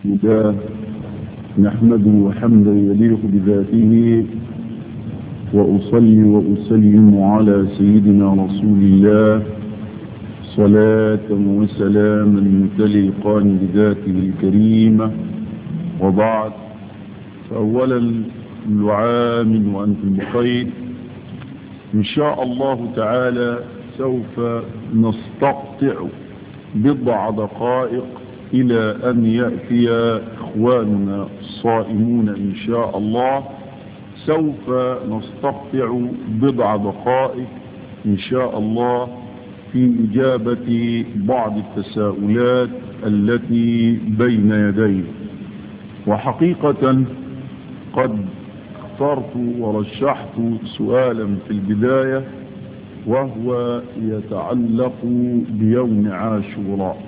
بسم الله نحمده حمدا يليق بذاته وأصلي وأسلم على سيدنا رسول الله صلاة وسلاما تليقان بذاته الكريمة. وبعد، فأولا كل عام وأنتم بخير. إن شاء الله تعالى سوف نستقطع بضع دقائق إلى أن يأتي إخواننا الصائمون إن شاء الله. سوف نستقطع بضع دقائق إن شاء الله في إجابة بعض التساؤلات التي بين يدي. وحقيقة قد اخترت ورشحت سؤالا في البداية، وهو يتعلق بيوم عاشوراء.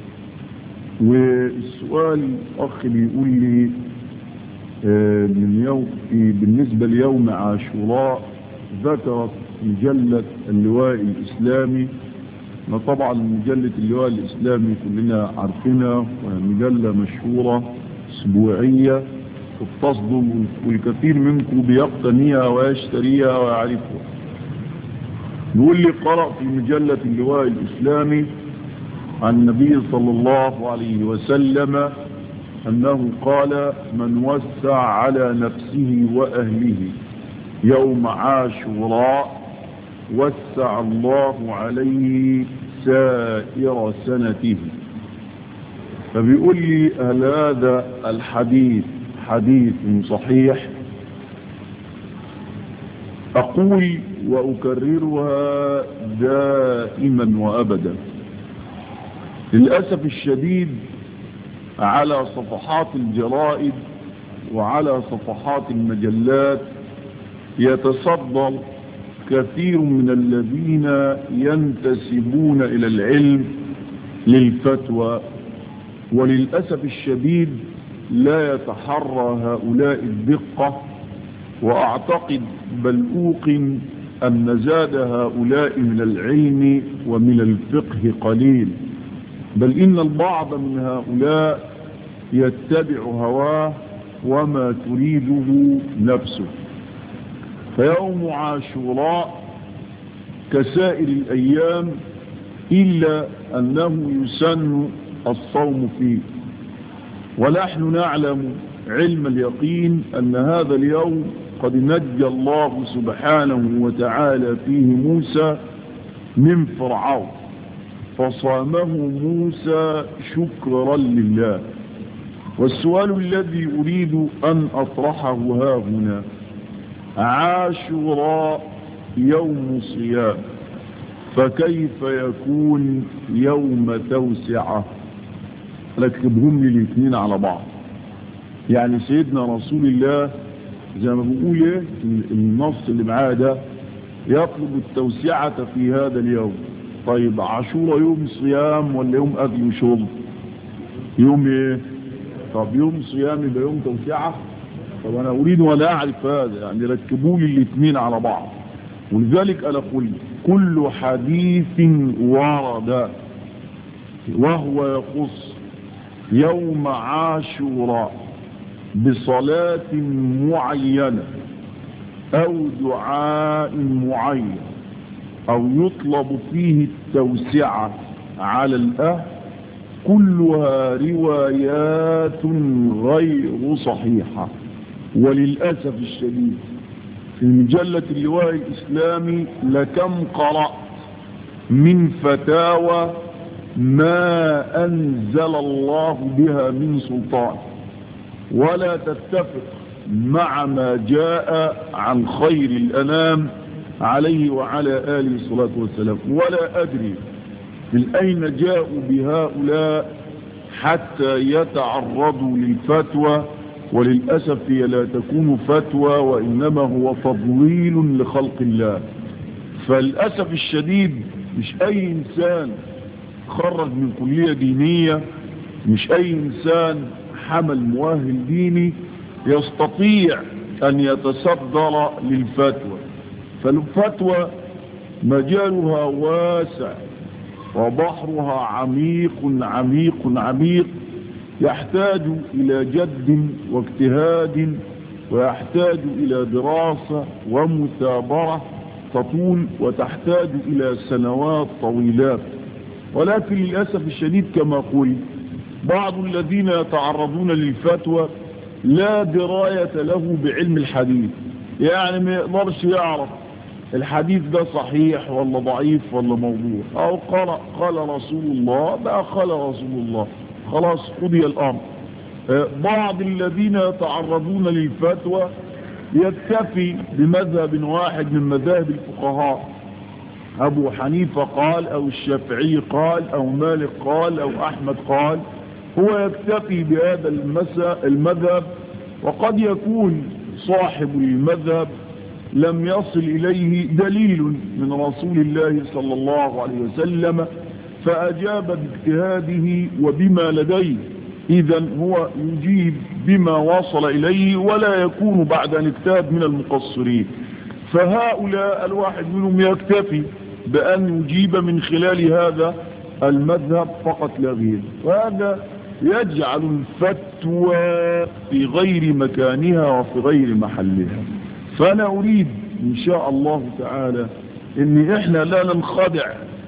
والسؤال أخي بيقول لي بالنسبة ليوم عاشوراء ذكرت مجلة اللواء الإسلامي. طبعا مجلة اللواء الإسلامي كلنا عارفينها، مجلة مشهورة أسبوعية تصدر، والكثير منكم بيقتنيها ويشتريها ويعرفها. نقول لي قرأ في مجلة اللواء الإسلامي عن النبي صلى الله عليه وسلم أنه قال: من وسع على نفسه وأهله يوم عاشوراء وسع الله عليه سائر سنته. فبيقول لي: هل هذا الحديث حديث صحيح؟ أقول وأكررها دائما وأبدا، للأسف الشديد على صفحات الجرائد وعلى صفحات المجلات يتصدر كثير من الذين ينتسبون إلى العلم للفتوى، وللأسف الشديد لا يتحرى هؤلاء الدقة. وأعتقد بل أوقن أن زاد هؤلاء من العلم ومن الفقه قليل، بل إن البعض من هؤلاء يتبع هواه وما تريده نفسه. فيوم عاشوراء كسائر الأيام، إلا أنه يسن الصوم فيه. ونحن نعلم علم اليقين أن هذا اليوم قد نجى الله سبحانه وتعالى فيه موسى من فرعون، فصامه موسى شكرا لله. والسؤال الذي أريد أن أطرحه ها هنا: عاشوراء يوم صيام، فكيف يكون يوم توسعة؟ ركبهم لي الاثنين على بعض. يعني سيدنا رسول الله زي ما بيقول ايه النص اللي معاه ده يطلب التوسعة في هذا اليوم. طيب عاشوراء يوم صيام ولا يوم أكل وشرب؟ يوم ايه؟ طب يوم صيام يبقى يوم توسعة؟ طب أنا أريد ولا أعرف هذا، يعني ركبوا لي الاثنين على بعض. ولذلك أنا أقول كل حديث ورد وهو يخص يوم عاشوراء بصلاة معينة أو دعاء معين أو يطلب فيه التوسعة على الأهل، كلها روايات غير صحيحة. وللأسف الشديد في مجلة اللواء الإسلامي لكم قرأت من فتاوى ما أنزل الله بها من سلطان، ولا تتفق مع ما جاء عن خير الأنام عليه وعلى آله الصلاة والسلام. ولا أدري من أين جاءوا بهؤلاء حتى يتعرضوا للفتوى. وللأسف هي لا تكون فتوى، وإنما هو تضليل لخلق الله. فالأسف الشديد مش أي إنسان خرج من كلية دينية، مش أي إنسان حمل مؤهل ديني يستطيع أن يتصدر للفتوى. فالفتوى مجالها واسع وبحرها عميق عميق عميق، يحتاج إلى جد واجتهاد، ويحتاج إلى دراسة ومثابرة تطول وتحتاج إلى سنوات طويلات. ولكن للأسف الشديد كما قلت بعض الذين يتعرضون للفتوى لا دراية له بعلم الحديث، يعني ما يقدرش يعرف الحديث ده صحيح ولا ضعيف ولا موضوع، أو قال رسول الله بقى قال رسول الله، خلاص قضي الأمر. بعض الذين يتعرضون للفتوى يكتفي بمذهب واحد من مذاهب الفقهاء، أبو حنيفة قال أو الشافعي قال أو مالك قال أو أحمد قال، هو يكتفي بهذا المذهب، وقد يكون صاحب المذهب لم يصل إليه دليل من رسول الله صلى الله عليه وسلم فأجاب باجتهاده وبما لديه، إذن هو يجيب بما وصل إليه ولا يكون بعد أن اجتهد من المقصرين. فهؤلاء الواحد منهم يكتفي بأن يجيب من خلال هذا المذهب فقط لا غير، وهذا يجعل الفتوى في غير مكانها وفي غير محلها. فأنا أريد إن شاء الله تعالى إن إحنا لا ننخدع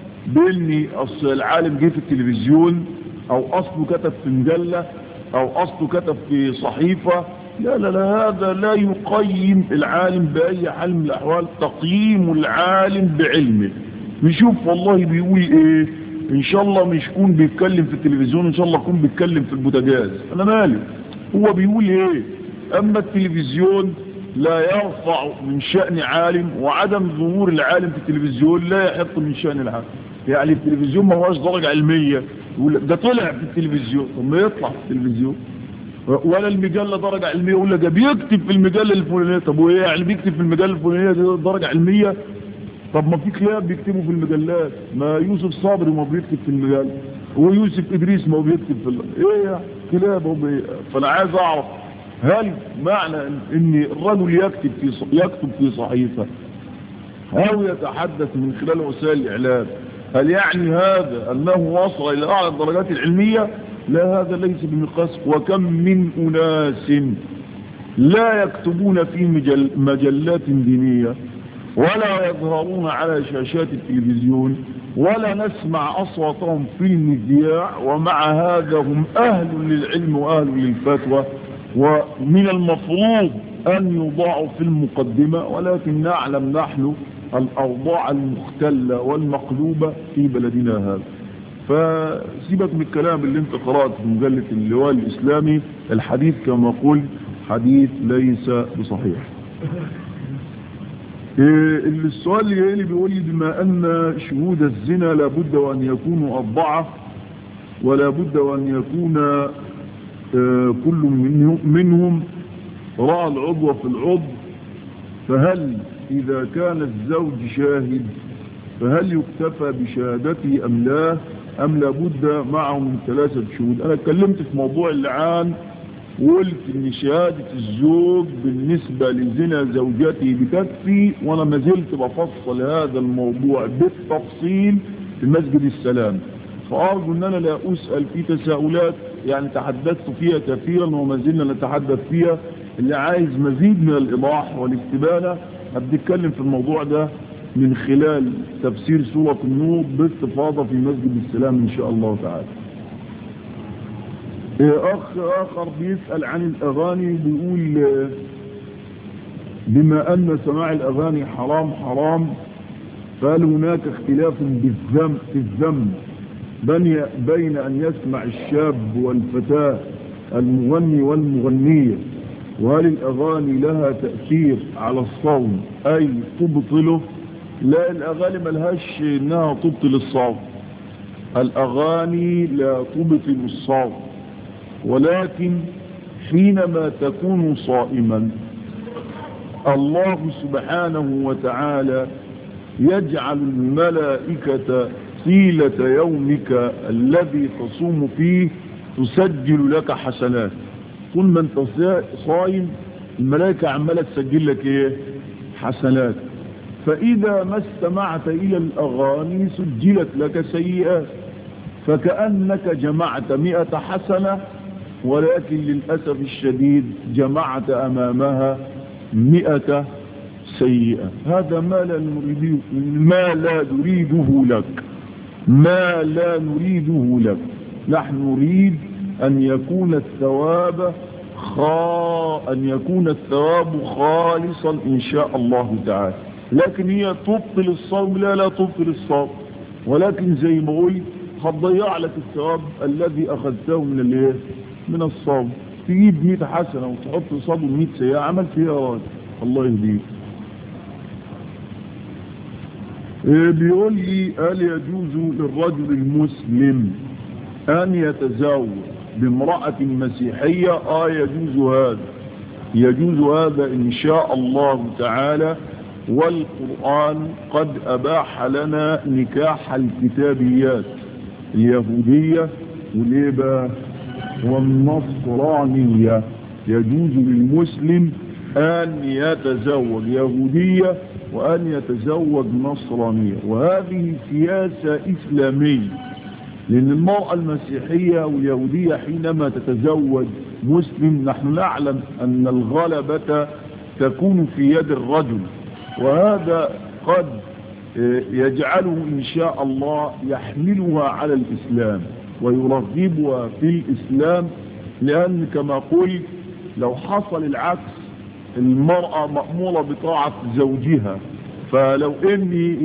بإن أصل العالم جه في التلفزيون أو أصله كتب في مجلة أو أصله كتب في صحيفة. لا لا لا، هذا لا يقيم العالم بأي حال من الأحوال. تقييم العالم بعلمه، نشوف والله بيقول إيه. إن شاء الله مش يكون بيتكلم في التلفزيون، إن شاء الله يكون بيتكلم في البوتاجاز، أنا مالي، هو بيقول إيه. أما التلفزيون لا يرفع من شأن عالم، وعدم ظهور العالم في التلفزيون لا يحط من شأن العالم. يعني التلفزيون ما هوش درجة علمية، ده طلع في التلفزيون، طب ما يطلع في التلفزيون. ولا المجلة درجة علمية، يقول لك بيكتب في المجلة الفلانية، طب وايه يعني بيكتب في المجلة الفلانية دي درجة علمية؟ طب ما في كلاب بيكتبوا في المجلات، ما يوسف صابري ما بيكتب في المجلة، ويوسف إدريس ما بيكتب في ايه يعني كلاب. فانا عايز اعرف هل معنى ان الرجل يكتب في صحيفة او يتحدث من خلال وسائل الاعلام، هل يعني هذا انه وصل الى اعلى الدرجات العلمية؟ لا، هذا ليس بمقاس. وكم من اناس لا يكتبون في مجلات دينية ولا يظهرون على شاشات التلفزيون ولا نسمع اصواتهم في المذياع، ومع هذا هم اهل للعلم واهل للفتوى، ومن المفروض ان يوضعوا في المقدمة. ولكن نعلم نحن الاوضاع المختلة والمقلوبة في بلدنا هذا. فسيبك من الكلام اللي انت قرأت في مجلة اللواء الإسلامي، الحديث كما قلت حديث ليس بصحيح. السؤال اللي بيقول لي بما أن شهود الزنا لابد وأن يكونوا 4 ولابد وأن يكون كل منهم رأى العضو في العضو، فهل إذا كان الزوج شاهد فهل يكتفى بشهادته أم لا، أم لابد معه من 3 شهود؟ أنا اتكلمت في موضوع اللعان وقلت إن شهادة الزوج بالنسبة لزنا زوجته بتكفي، وأنا ما زلت بفصل هذا الموضوع بالتفصيل في مسجد السلام، فأرجو أن أنا لا أسأل في تساؤلات يعني تحدثت فيها كثيرا وما زلنا نتحدث فيها. اللي عايز مزيد من الإيضاح والاستبانة هبتكلم في الموضوع ده من خلال تفسير سورة النور باستفاضة في مسجد السلام إن شاء الله تعالى. أخ آخر بيسأل عن الأغاني، بيقول بما أن سماع الأغاني حرام، فهل هناك اختلاف في الذنب بين أن يسمع الشاب والفتاة المغني والمغنية، وهل الأغاني لها تأثير على الصوم أي تبطله؟ لا، الأغاني ملهاش إنها تبطل الصوم، الأغاني لا تبطل الصوم، ولكن حينما تكون صائما الله سبحانه وتعالى يجعل الملائكة طيلة يومك الذي تصوم فيه تسجل لك حسنات. طول ما انت صايم الملائكة عمالة تسجل لك ايه؟ حسنات. فإذا ما استمعت إلى الأغاني سجلت لك سيئات، فكأنك جمعت 100 حسنة ولكن للأسف الشديد جمعت أمامها 100 سيئة. هذا ما لا نريده لك، ما لا نريده لك. نحن نريد أن يكون الثواب خالصا إن شاء الله تعالى. لكن هي تبطل الصوم؟ لا تبطل الصوم، ولكن زي ما قلت هتضيع لك الثواب الذي أخذته من الصوم. تجيب 100 حسنة وتحط صوم 100 سيئة، عمل فيها راجل. الله يهديك. بيقول لي هل يجوز للرجل المسلم أن يتزوج بامرأة مسيحية؟ يجوز هذا إن شاء الله تعالى، والقرآن قد أباح لنا نكاح الكتابيات اليهودية والنصرانية. يجوز للمسلم أن يتزوج يهودية وأن يتزوج نصرانية، وهذه سياسة إسلامية، لأن المرأة المسيحية واليهودية حينما تتزوج مسلم نحن نعلم أن الغلبة تكون في يد الرجل، وهذا قد يجعله إن شاء الله يحملها على الإسلام ويرغبها في الإسلام، لأن كما قلت لو حصل العكس المرأة مأمورة بطاعة زوجها، فلو إن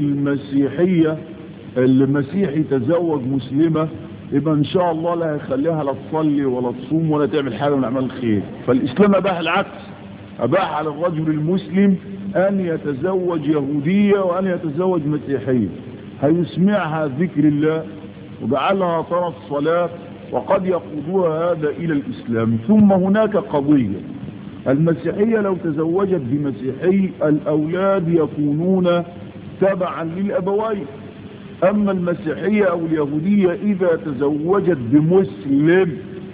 المسيحي تزوج مسلمة يبقى إن شاء الله لا يخليها لا تصلي ولا تصوم ولا تعمل حاجة من أعمال الخير. فالإسلام أباح العكس، أباح على الرجل المسلم أن يتزوج يهودية وأن يتزوج مسيحية، هيسمعها ذكر الله وجعلها ترى الصلاة، وقد يقودها هذا إلى الإسلام. ثم هناك قضية، المسيحية لو تزوجت بمسيحي الأولاد يكونون تبعا للأبوين، أما المسيحية أو اليهودية إذا تزوجت بمسلم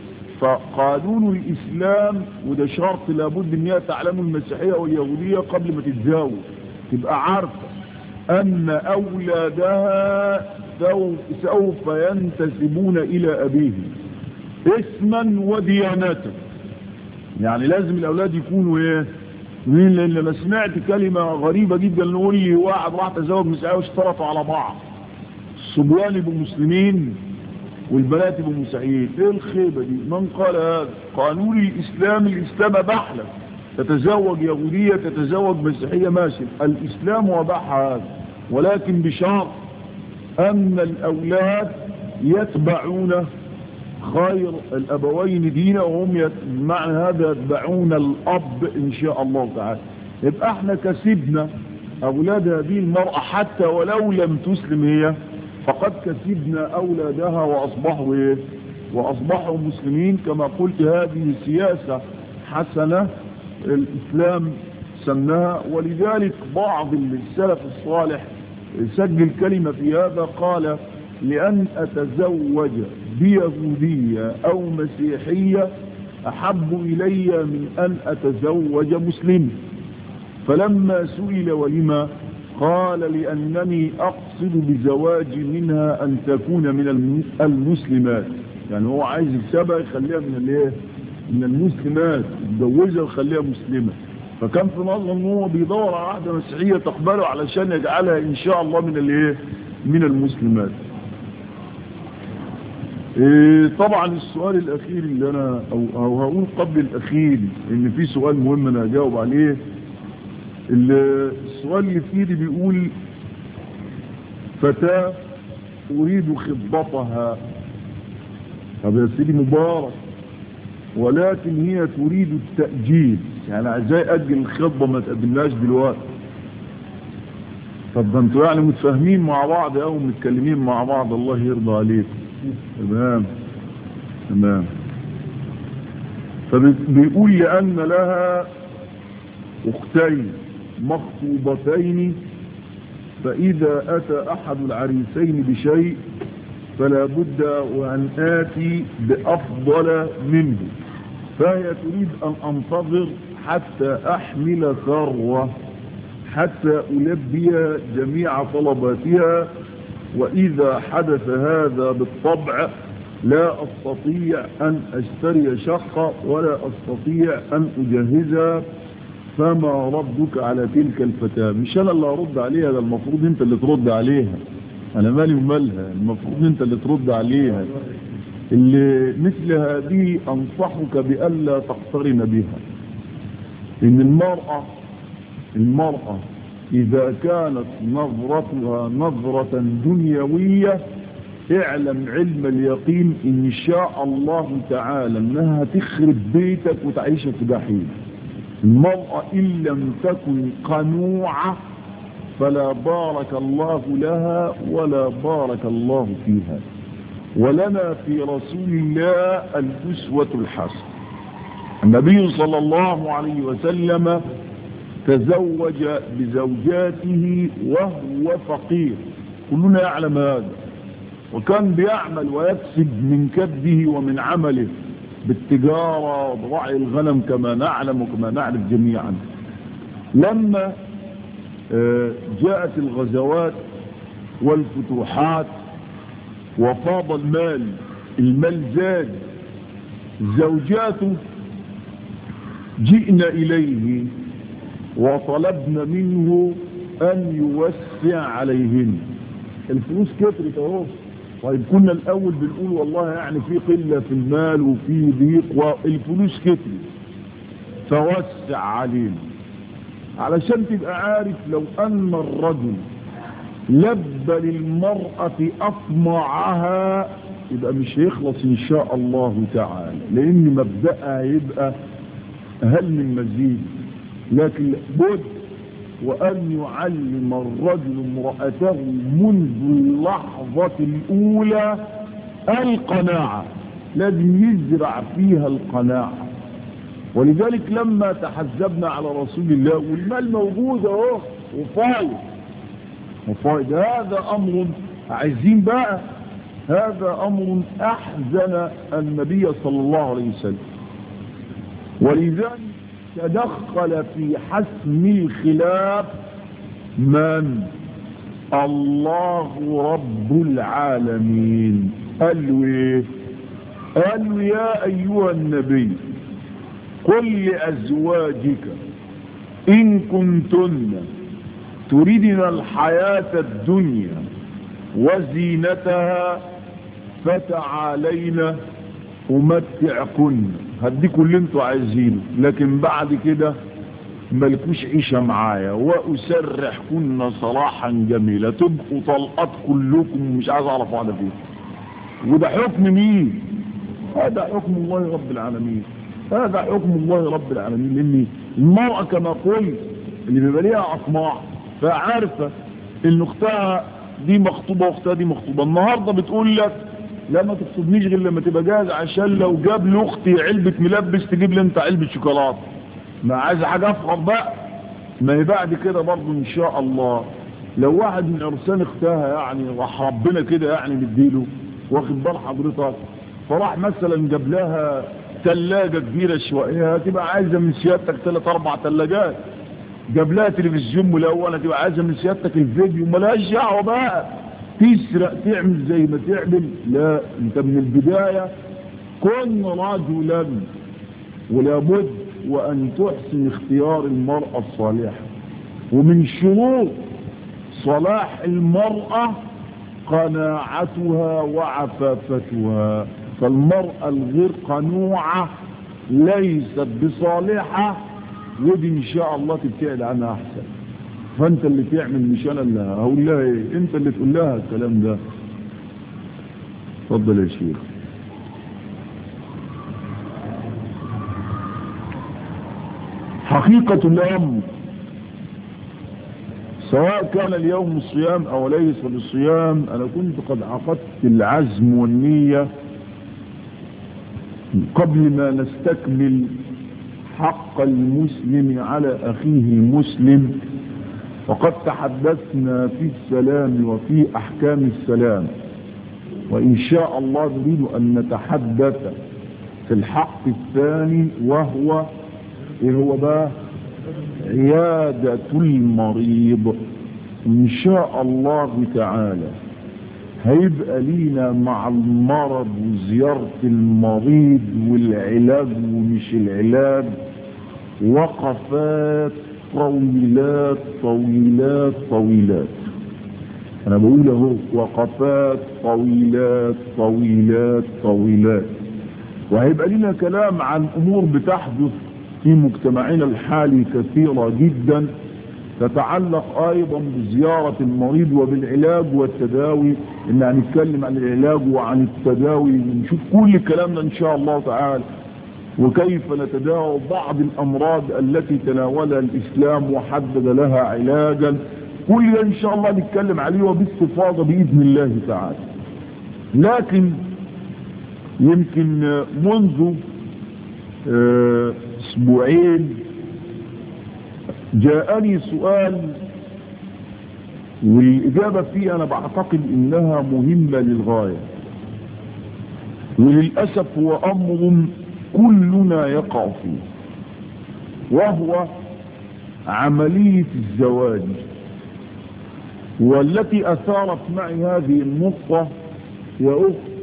فقانون الإسلام، وده شرط لابد أن تعلم المسيحية أو اليهودية قبل ما تتزوج، تبقى عارفة أن أولادها سوف ينتسبون إلى أبيهم اسما وديانة. يعني لازم الأولاد يكونوا إيه؟ لأن لما سمعت كلمة غريبة جدا نقول لي واحد راح تزوج مسيحية واشترطوا على بعض، الصبيان يبقوا مسلمين والبنات يبقوا مسيحيين. ايه الخيبة دي؟ من قال هذا؟ قانون الإسلام أباح لك تتزوج يهودية تتزوج مسيحية، ماشي، الإسلام أباح هذا، ولكن بشرط أن الأولاد يتبعون خير الأبوين دينا، وهم معنى هذا يتبعون الأب إن شاء الله تعالى. يبقى احنا كسبنا أولاد هذه المرأة حتى ولو لم تسلم هي، فقد كسبنا أولادها وأصبحوا مسلمين. كما قلت هذه سياسة حسنة الإسلام سنها، ولذلك بعض السلف الصالح سجل كلمة في هذا، قال لأن أتزوج بيهودية أو مسيحية أحب إلي من أن أتزوج مسلم. فلما سئل ولما قال لأنني أقصد بزواجي منها أن تكون من المسلمات، يعني هو عايز يكسبها يخليها من المسلمات، يتجوزها ويخليها مسلمة. فكان في نظر ان هو بيدور على واحدة مسيحية تقبله علشان يجعلها ان شاء الله من المسلمات. طبعا السؤال الاخير اللي انا او هقول قبل الاخير ان في سؤال مهم انا هجاوب عليه. السؤال اللي فيه بيقول فتاة اريد خطبتها، طب يا سيدي مبارك، ولكن هي تريد التأجيل، يعني عايزاه أجل الخطبة ما تقدملاش دلوقتي. طب ده انتوا يعني متفاهمين مع بعض او متكلمين مع بعض، الله يرضى عليك. تمام. فبيقول لأن لها أختين مخطوبتين، فإذا أتى أحد العريسين بشيء فلا بد وأن آتي بأفضل منه، فهي تريد أن أنتظر حتى أحمل ثروة حتى ألبي جميع طلباتها، وإذا حدث هذا بالطبع لا أستطيع أن أشتري شقة ولا أستطيع أن أجهزها، فما ردك على تلك الفتاة؟ مش أنا اللي أرد عليها، ده المفروض أنت اللي ترد عليها، أنا مالي ومالها، المفروض أنت اللي ترد عليها. اللي مثل هذه أنصحك بألا تقترن بها. إن المرأة إذا كانت نظرتها نظرة دنيوية، اعلم علم اليقين إن شاء الله تعالى أنها تخرب بيتك وتعيشك في جحيم. المرأة إن لم تكن قنوعة فلا بارك الله لها ولا بارك الله فيها. ولنا في رسول الله الأسوة الحسنة. النبي صلى الله عليه وسلم تزوج بزوجاته وهو فقير، كلنا يعلم هذا، وكان بيعمل ويكسب من كده ومن عمله بالتجارة وبرعي الغنم كما نعلم وكما نعرف جميعا. لما جاءت الغزوات والفتوحات وفاض المال زاد، زوجاته جئنا إليه وطلبنا منه أن يوسع عليهن. الفلوس كترت اهو، طيب كنا الأول بنقول والله يعني في قلة في المال وفي ضيق، والفلوس كترت فوسع علينا. علشان تبقى عارف لو أن الرجل لبى للمرأة أطمعها يبقى مش هيخلص إن شاء الله تعالى، لأن مبدأها يبقى هل من مزيد. لكن بد وأن يعلم الرجل امرأته منذ اللحظة الأولى القناعة، لازم يزرع فيها القناعة. ولذلك لما تحزبنا على رسول الله والمال موجود اهو وفايد، هذا أمر عايزين بقى، هذا أمر أحزن النبي صلى الله عليه وسلم. ولذلك تدخل في حسم الخلاف من؟ الله رب العالمين. قال له ايه؟ قال له يا أيها النبي قل لأزواجك إن كنتن تريدن الحياة الدنيا وزينتها فتعالين أمتعكن، هديكم اللي انتوا عايزينه، لكن بعد كده ملكوش عيشة معايا، وأسرحكن صراحا جميلة، تبقوا طلقات كلكم مش عايز أعرف واحدة فيكم. وده حكم مين؟ هذا حكم الله رب العالمين، هذا حكم الله رب العالمين. لأن المرأة كما قلت اللي بيبقى ليها أطماع فعارفة إن أختها دي مخطوبة واختها دي مخطوبة، النهاردة بتقول لك لا ما تقصدنيش غير لما تبقى جاهز، عشان لو جاب لاختي علبة ملبس تجيب لي انت علبة شوكولاتة. ما عايز حاجة افخر بقى. ما هي بعد كده برضه ان شاء الله لو واحد من عرسان اختها يعني راح ربنا كده يعني مديله، واخد بال حضرتك، فراح مثلا جاب لها ثلاجة كبيرة شوية، هتبقى عايزة من سيادتك 3-4 ثلاجات. جاب لها تلفزيون ملون، هتبقى عايزة من سيادتك الفيديو. مالهاش دعوة بقى تسرق تعمل زي ما تعمل، لا انت من البداية كن رجلا. ولابد وان تحسن اختيار المرأة الصالحة. ومن شروط صلاح المرأة قناعتها وعفافتها، فالمرأة الغير قنوعة ليست بصالحة، ودي ان شاء الله تبتعد عنها احسن. فانت اللي تعمل مش انا اللي هقول لها ايه، انت اللي تقول لها الكلام ده. اتفضل يا شيخ. حقيقة الامر سواء كان اليوم الصيام او ليس بالصيام، انا كنت قد عقدت العزم والنية قبل ما نستكمل حق المسلم على اخيه المسلم، وقد تحدثنا في السلام وفي احكام السلام، وان شاء الله نريد ان نتحدث في الحق الثاني، وهو ايه هو بقى؟ عيادة المريض ان شاء الله تعالى. هيبقى لينا مع المرض وزيارة المريض والعلاج ومش العلاج وقفات طويلات طويلات طويلات. انا بقول اهو وقفات طويلات طويلات طويلات. وهيبقى لنا كلام عن امور بتحدث في مجتمعنا الحالي كثيرة جدا تتعلق ايضا بزيارة المريض وبالعلاج والتداوي. ان هنتكلم عن العلاج وعن التداوي ونشوف كل كلامنا ان شاء الله تعالى، وكيف نتداوى بعض الامراض التي تناولها الاسلام وحدد لها علاجا. كل ده ان شاء الله نتكلم عليه وباستفاضة باذن الله تعالى. لكن يمكن منذ اسبوعين جاءني سؤال، والإجابة فيه أنا بعتقد إنها مهمة للغاية، وللأسف هو أمر كلنا يقع فيه، وهو عملية الزواج. والتي أثارت معي هذه النقطة يا أخت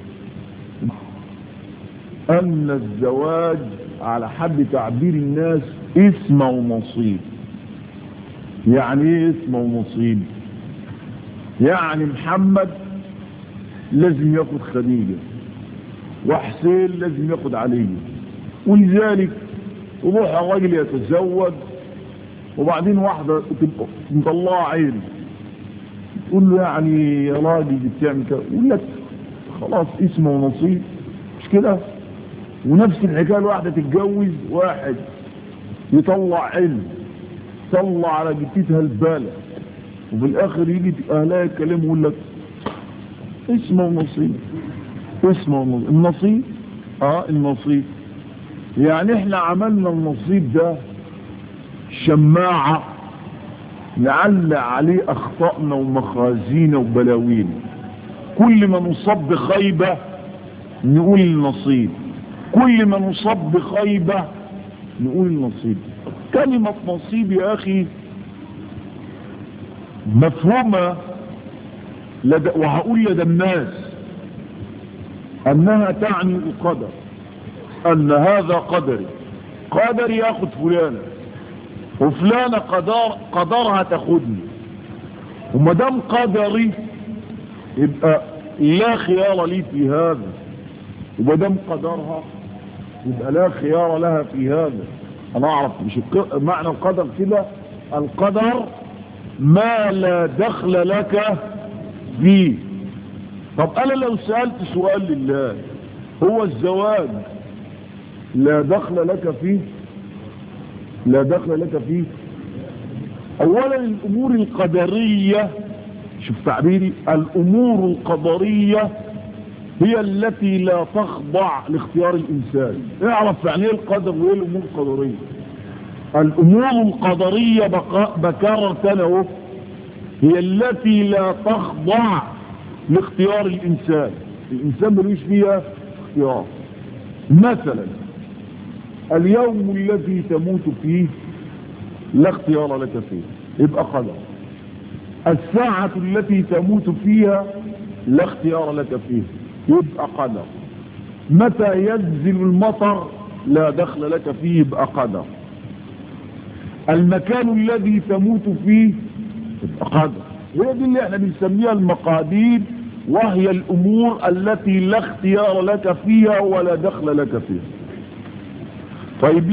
أن الزواج على حد تعبير الناس اسم ونصيب. يعني ايه اسم ونصيب؟ يعني محمد لازم ياخد خديجة، وحسين لازم ياخد علي، ولذلك يروح الراجل يتزوج وبعدين واحدة تبقى مطلعة عينه تقول له يعني يا راجل بتعمل كده، يقول لك خلاص اسم ونصيب، مش كده؟ ونفس الحكاية الواحدة تتجوز واحد يطلع علم طلع على جتتها البالة، وفي الاخر يجي اهلها يتكلموا يقول لك اسم ونصيب اسم ونصيب. النصيب النصيب يعني احنا عملنا النصيب ده شماعة نعلق عليه اخطائنا ومخازينا وبلاوينا. كل ما نصاب بخيبة نقول النصيب، كل ما نصاب بخيبة نقول النصيب. كلمة نصيب يا أخي مفهومة وهقول لدى الناس أنها تعني القدر، أن هذا قدري، قدري ياخد فلانة وفلانة قدرها تاخدني، ومدام قدري يبقى لا خيار لي في هذا، ومدام قدرها يبقى لا خيار لها في هذا. انا اعرف مش معنى القدر كده، القدر ما لا دخل لك فيه. طب انا لو سألت سؤال لله، هو الزواج لا دخل لك فيه؟ لا دخل لك فيه. اولا الامور القدرية، شوف تعبيري، الامور القدرية هي التي لا تخضع لاختيار الإنسان. اعرف يعني ايه القدر وايه الأمور القدرية. الأمور القدرية بكرر تاني هي التي لا تخضع لاختيار الإنسان. الإنسان ملوش فيها اختيار. مثلا اليوم الذي تموت فيه لا اختيار لك فيه، يبقى قدر. الساعة التي تموت فيها لا اختيار لك فيه، يبقى قدر. متى ينزل المطر لا دخل لك فيه، يبقى قدر. المكان الذي تموت فيه يبقى قدر. وهي دي اللي احنا بنسميها المقادير، وهي الامور التي لا اختيار لك فيها ولا دخل لك فيها. طيب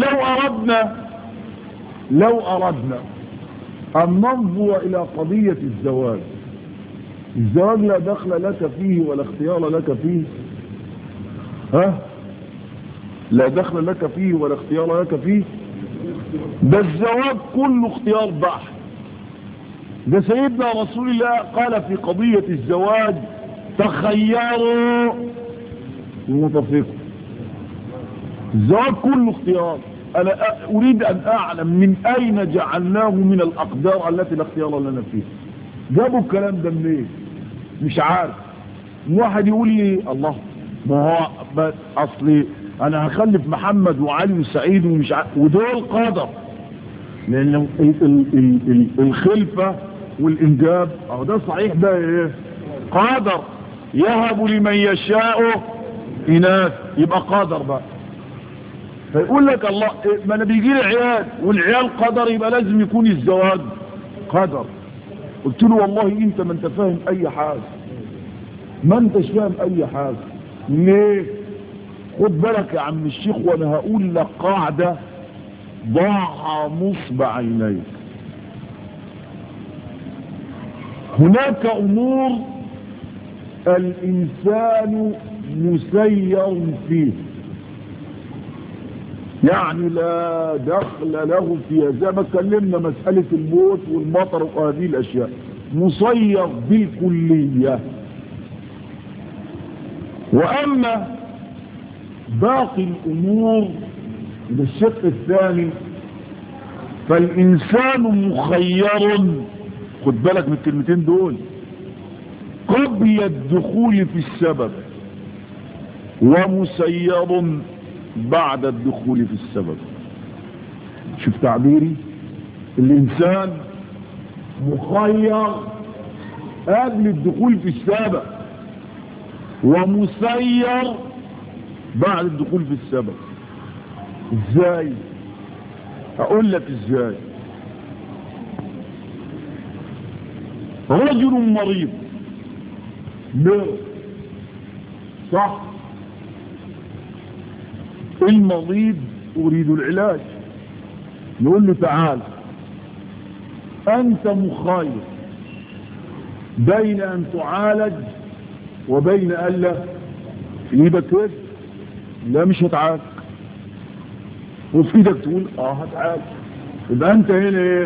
لو اردنا ان ننظر الى قضية الزواج، الزواج لا دخل لك فيه ولا اختيار لك فيه، لا دخل لك فيه ولا اختيار لك فيه. ده الزواج كله اختيار بحت. ده سيدنا رسول الله قال في قضية الزواج تخيروا المتفقين. الزواج كله اختيار. انا اريد ان اعلم من اين جعلناه من الاقدار التي لا اختيار لنا فيها. جابوا الكلام ده منين؟ مش عارف. واحد يقول لي الله، ما هو اصلي انا هخلف محمد وعلي وسعيد ومش عارف، ودول قدر، لان الخلفة والانجاب اهو ده صحيح، ده ايه قادر يهب لمن يشاء إناث، يبقى قادر بقى. فيقول لك الله ما انا بيجي لي عيال والعيال قدر، يبقى لازم يكون الزواج قدر. قلت له والله انت ما انت فاهم اي حاجه، ما انتش فاهم اي حاجه. ليه؟ خد بالك يا عم الشيخ، وانا هقول لك قاعده ضعها نصب عينيك. هناك امور الانسان مسير فيه، يعني لا دخل له فيها، زي ما اتكلمنا مسألة الموت والمطر وهذه الاشياء، مسير بالكلية. واما باقي الامور بالشق الثاني فالانسان مخير، خد بالك من الكلمتين دول، قبل الدخول في السبب، ومسير بعد الدخول في السبب. شوف تعبيري، الانسان مخير قبل الدخول في السبب، ومسير بعد الدخول في السبب. ازاي؟ اقول لك ازاي. رجل مريض مرض، صح؟ المريض أريد العلاج، نقول له تعال أنت مخير بين أن تعالج وبين ألا في إيدك كده لا مش هتعالج، وفي إيدك تقول هتعالج. يبقى أنت هنا إيه؟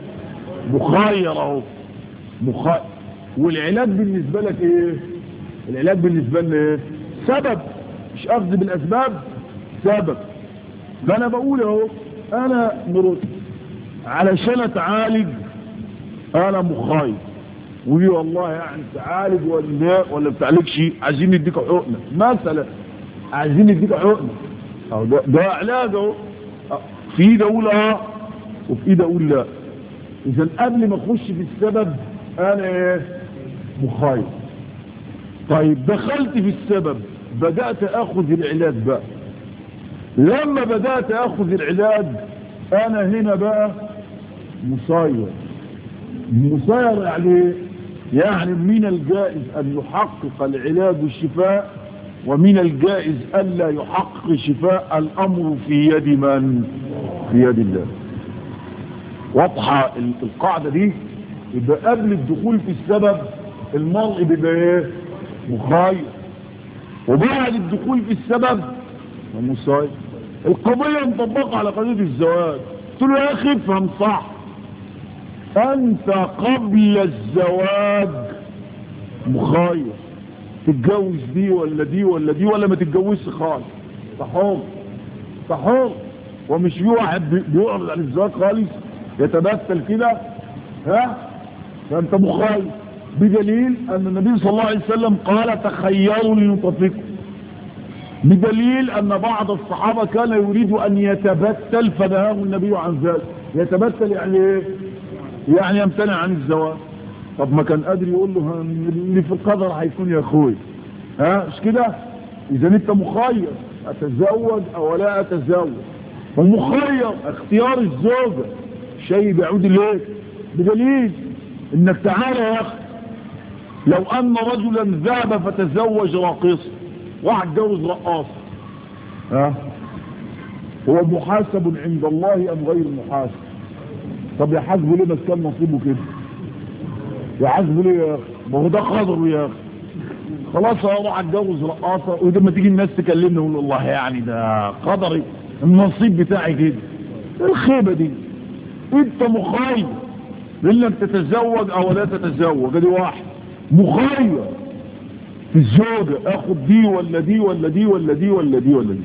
مخير أهو، مخير. والعلاج بالنسبة لك إيه؟ العلاج بالنسبة لنا إيه؟ سبب، مش أخذ بالأسباب، سبب. فانا بقول اهو انا مرض علشان اتعالج، انا مخير، ولي والله يعني تعالج ولا بتعالجش، عايزين نديك حقنه مثلا، عايزين نديك حقنه، اهو ده علاج اهو، في ايدي اقول وفي ايدي اقول لا. اذا قبل ما اخش في السبب انا ايه؟ مخير. طيب دخلت في السبب، بدات اخذ العلاج بقى. لما بدأت أخذ العلاج أنا هنا بقى مسير. مسير يعني من الجائز أن يحقق العلاج الشفاء، ومن الجائز ألا يحقق الشفاء. الأمر في يد من؟ في يد الله. واضحة القاعدة دي؟ يبقى قبل الدخول في السبب المرء بيبقى ايه؟ مخير، وبعد الدخول في السبب مسير. القضية مطبقة على قضية الزواج. قلت له يا اخي افهم صح، انت قبل الزواج مخير، تتجوز دي ولا دي ولا دي ولا ما تتجوزش خالص، صحور صحور. ومش في واحد بيعرض عن الزواج خالص يتبتل كده، فانت مخير، بدليل ان النبي صلى الله عليه وسلم قال تخيروا لينطفقوا، بدليل ان بعض الصحابة كان يريد ان يتبتل فنهاه النبي عن ذلك. يتبتل يعني ايه؟ يعني يمتنع عن الزواج. طب ما كان قادر يقول له اللي في القدر هيكون يا اخوي، مش كده؟ اذا انت مخير اتزوج او لا اتزوج، ومخير اختيار الزوجة شيء بيعود اليك، بدليل انك تعالى يا اخي لو ان رجلا ذهب فتزوج راقصا، واحد جوز رقاصة، هو محاسب عند الله ام غير محاسب؟ طب يحاسبه ليه بس كان نصيبه كده؟ يحاسبه ليه يا اخي؟ ما هو ده قدره يا اخي. خلاص اروح اتجوز رقاصة، ولما تيجي الناس تكلمني اقول والله يعني ده قدري، النصيب بتاعي كده. الخيبة دي انت مخير انك تتزوج او لا تتزوج، ادي واحد مخير في الزوجة، اخد دي ولا دي ولا دي ولا دي ولا دي ولا دي.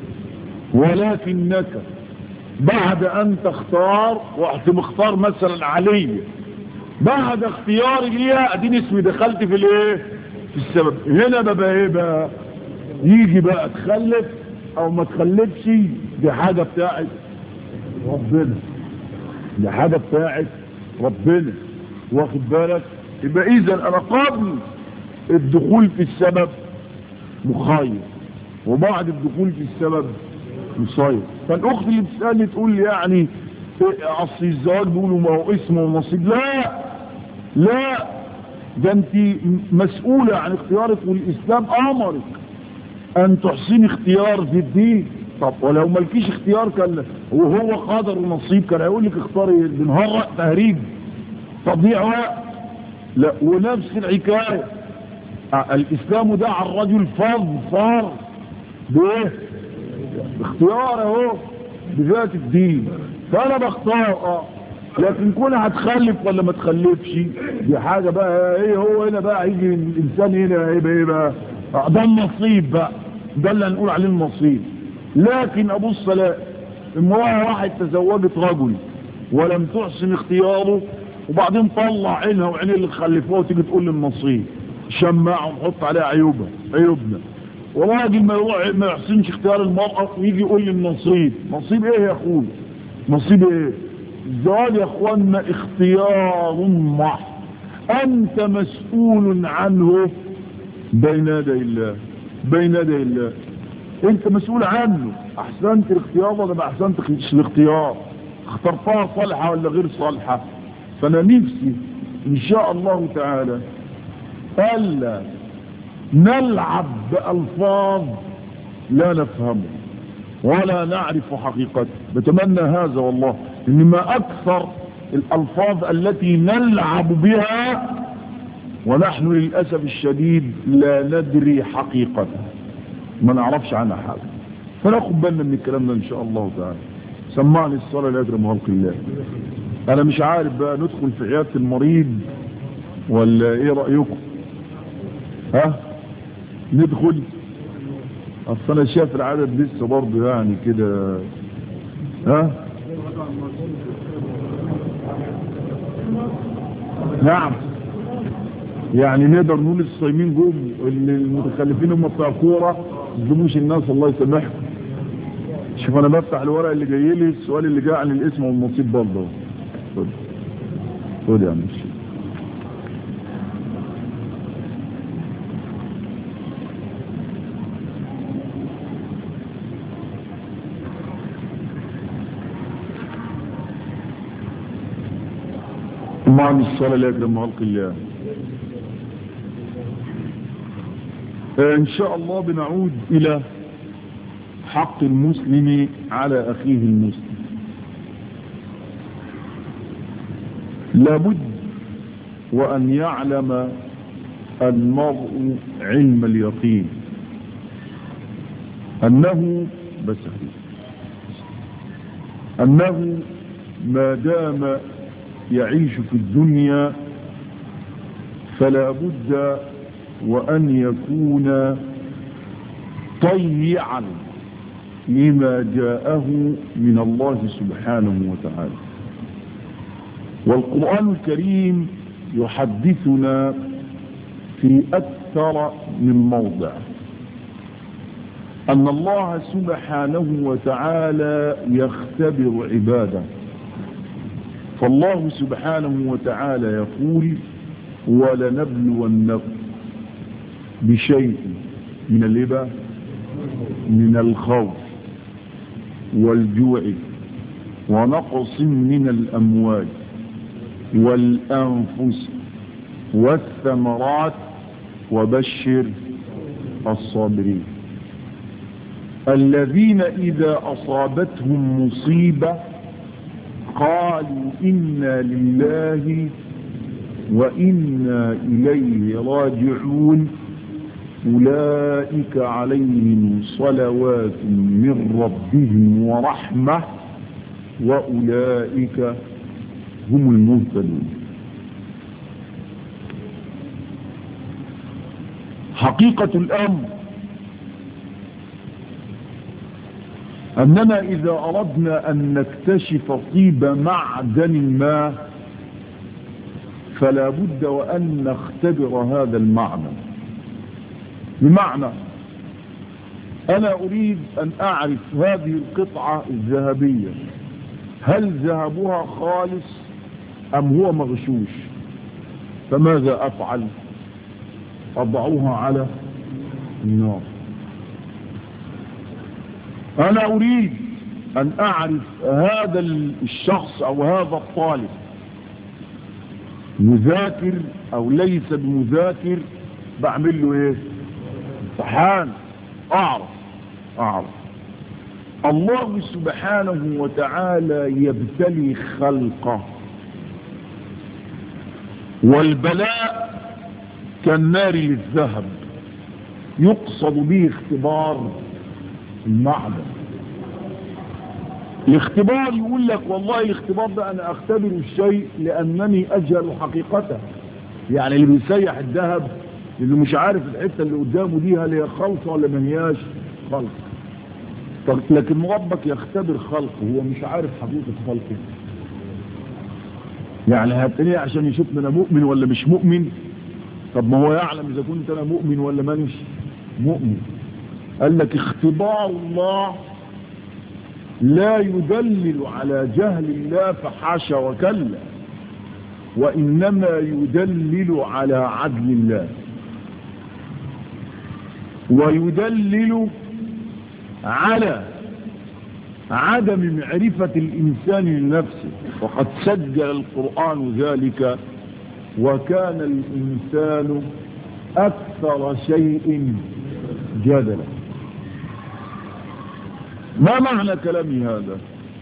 ولكنك بعد ان تختار، واحد مختار مثلا علي، بعد اختياري ليها اديني اسمي دخلت في الايه؟ في السبب. هنا بقى ايه بقى؟ يجي بقى تخلف او ما تخلفش، دي حاجة بتاعت ربنا، دي حاجة بتاعت ربنا، واخد بالك؟ يبقى اذا انا قبل الدخول في السبب مخير، وبعد الدخول في السبب مصير. فالاخت اللي بتسألني تقول لي يعني اصل الزواج بيقولوا ما هو اسمه ونصيب. لا لا، ده انت مسؤولة عن اختيارك، والاسلام امرك ان تحسين اختيار في الدين. طب ولو مالكيش اختيار كان وهو قدر ونصيب كان هيقول لك اختاري بنهار تهريج تضييع وقت. لا، ونفس الحكاية الاسلام دعا الرجل فاظفر بايه؟ اختيار اهو بذات الدين. فانا بختار لكن كون هتخلف ولا ما تخلفش دي حاجة بقى ايه. هو هنا بقى هيجي الانسان هنا هيبقى ايه بقى؟ ده النصيب بقى، ده اللي هنقول عليه النصيب. لكن ابو الصلاة امرأة واحد تزوجت رجل ولم تحسن اختياره، وبعدين طلع عينها وعين اللي خلفوها وتيجي تقول لي النصيب، شماعه ونحط عليها عيوبنا. وراجل ما يحسنش اختيار المرأة ويجي يقول لي النصيب. نصيب ايه يا اخوي؟ نصيب ايه؟ الزواج يا اخوانا اختيار محض انت مسؤول عنه بين يدي الله. بين يدي الله انت مسؤول عنه. احسنت الاختيار ولا ما احسنتش الاختيار؟ اخترتها صالحة ولا غير صالحة؟ فانا نفسي ان شاء الله تعالى الا نلعب بألفاظ لا نفهمه ولا نعرف حقيقته. بتمنى هذا والله، ان ما اكثر الالفاظ التي نلعب بها ونحن للأسف الشديد لا ندري حقيقتها، ما نعرفش عنها حاجة. فناخد بالنا من الكلام ده ان شاء الله تعالى. سمعني الصلاة لأجرم خلق الله. انا مش عارف بقى ندخل في عيادة المريض ولا ايه رأيكم؟ ها ندخل؟ اصل انا شايف العدد لسه برضه يعني كده. ها نعم، يعني نقدر نقول الصايمين جم، المتخلفين هم بتاع كوره ما تظلموش الناس الله يسامحكم. شوف انا بفتح الورق اللي جاي لي، السؤال اللي جاي عن الاسم والنصيب برضه. خد يا ماشي. معنى الصلاة لا يكرم خلق الله. ان شاء الله بنعود الى حق المسلم على اخيه المسلم. لابد وان يعلم المرء علم اليقين انه ما دام يعيش في الدنيا فلا بد وأن يكون طيعا لما جاءه من الله سبحانه وتعالى. والقرآن الكريم يحدثنا في أكثر من موضع أن الله سبحانه وتعالى يختبر عباده. فالله سبحانه وتعالى يقول ولنبلونكم بشيء من الإبا من الخوف والجوع ونقص من الأموال والأنفس والثمرات وبشر الصابرين الذين إذا أصابتهم مصيبة قالوا إنا لله وإنا إليه راجعون أولئك عليهم صلوات من ربهم ورحمة وأولئك هم المهتدون. حقيقة الأمر أننا إذا أردنا أن نكتشف طيب معدن ما فلا بد وأن نختبر هذا المعدن. بمعنى أنا أريد أن أعرف هذه القطعة الذهبية هل ذهبها خالص أم هو مغشوش؟ فماذا أفعل؟ أضعوها على النار. أنا أريد أن أعرف هذا الشخص أو هذا الطالب مذاكر أو ليس بمذاكر، بعمل له إيه؟ امتحان. أعرف الله سبحانه وتعالى يبتلي خلقه، والبلاء كالنار للذهب، يقصد به اختبار المعدن. الاختبار يقول لك والله الاختبار ده انا اختبر الشيء لانني اجهل حقيقته. يعني اللي بيسيح الذهب اللي مش عارف الحته اللي قدامه دي هل هي خالصه ولا ما هياش خالصه. لكن ربك يختبر خلقه، هو مش عارف حقيقه خلقه. يعني هتلاقيه عشان يشوفني انا مؤمن ولا مش مؤمن. طب ما هو يعلم اذا كنت انا مؤمن ولا مانيش مؤمن. قال لك اختبار الله لا يدلل على جهل الله فحاشا وكلا، وإنما يدلل على عدل الله، ويدلل على عدم معرفة الإنسان لنفسه. وقد سجل القرآن ذلك: وكان الإنسان أكثر شيء جدلا. ما معنى كلامي هذا؟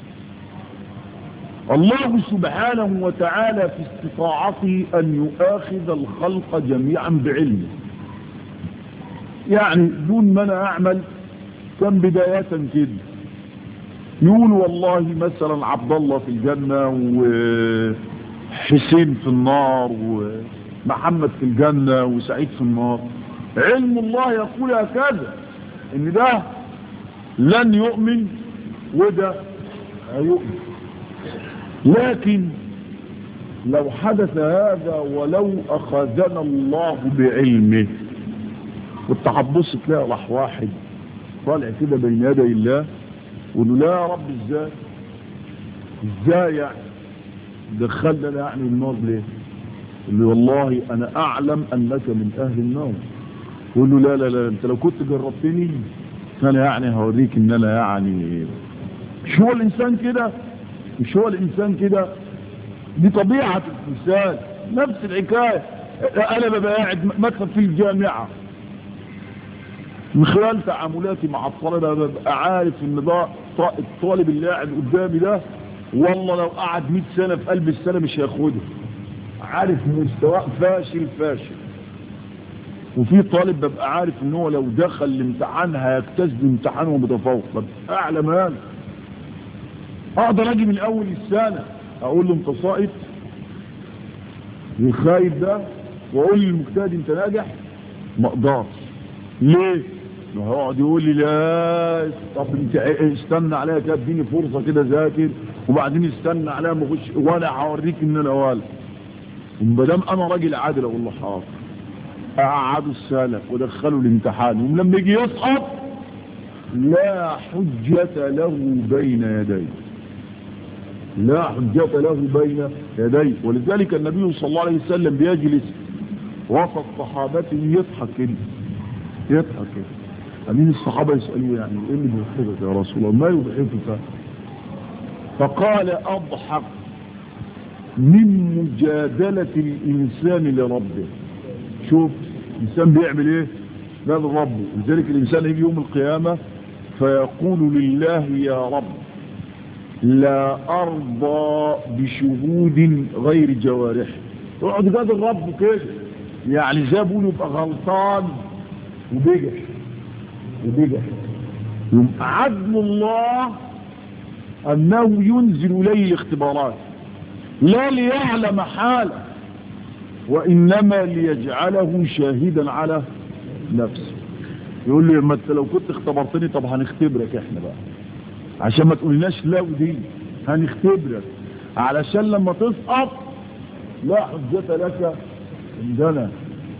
الله سبحانه وتعالى في استطاعته أن يؤاخذ الخلق جميعا بعلمه، يعني دون ما أنا أعمل. كان بداية كده يقول والله مثلا عبد الله في الجنة وحسين في النار ومحمد في الجنة وسعيد في النار. علم الله يقول هكذا، ان ده لن يؤمن وده هيؤمن. لكن لو حدث هذا ولو أخذنا الله بعلمه، كنت هتبص تلاقي راح واحد طالع كده بين يدي الله وقول له لا يا رب ازاي يعني دخلنا يعني النار ليه؟ يقول له والله انا اعلم انك من اهل النار. يقول له لا انت لو كنت جربتني انا يعني هوريك ان انا يعني مش هو الانسان كده. دي طبيعة الانسان. نفس الحكاية انا ببقى قاعد مثلا في الجامعة، من خلال تعاملاتي مع الطلبة ببقى عارف ان ده الطالب اللي قاعد قدامي ده والله لو قعد 100 سنة في قلب السنة مش هياخدها. عارف مستواه فاشل. وفي طالب ببقى عارف ان هو لو دخل الامتحان هيجتاز بامتحان ومتفوق. ببقى اعلم هذا. اقدر اجي من اول السنة اقول له انت ساقط للخايب ده، واقول للمجتهد انت ناجح. ما اقدرش. ليه؟ ما هو يقعد يقول لي لا طب انت استنى عليا كده اديني فرصه كده ذاكر، وبعدين استنى عليا ما اخش وانا هوريك ان انا والد. وما دام انا راجل عادل اقول له حاضر. اقعدوا السنه ودخلوا الامتحان، ولما يجي يسقط لا حجه له بين يديه. لا حجه له بين يديه. ولذلك النبي صلى الله عليه وسلم بيجلس وسط صحابته يضحك كده. أمين الصحابة يسألوه يعني ايه اللي بيضحكك يا رسول الله؟ ما يضحكك؟ فقال اضحك من مجادلة الانسان لربه. شوف الانسان بيعمل ايه؟ لا لربه. لذلك الانسان يجي يوم القيامة فيقول لله يا رب لا ارضى بشهود غير جوارح. يقعد يجادل ربه كده، يعني زي بيقولوا يبقى غلطان وبجح. عدل الله أنه ينزل إليه الاختبارات لا ليعلم حاله، وإنما ليجعله شاهدا على نفسه. يقول لي ما انت لو كنت اختبرتني طب هنختبرك احنا بقى عشان ما تقولناش لا ودي، هنختبرك علشان لما تسقط لا حجة لك عندنا.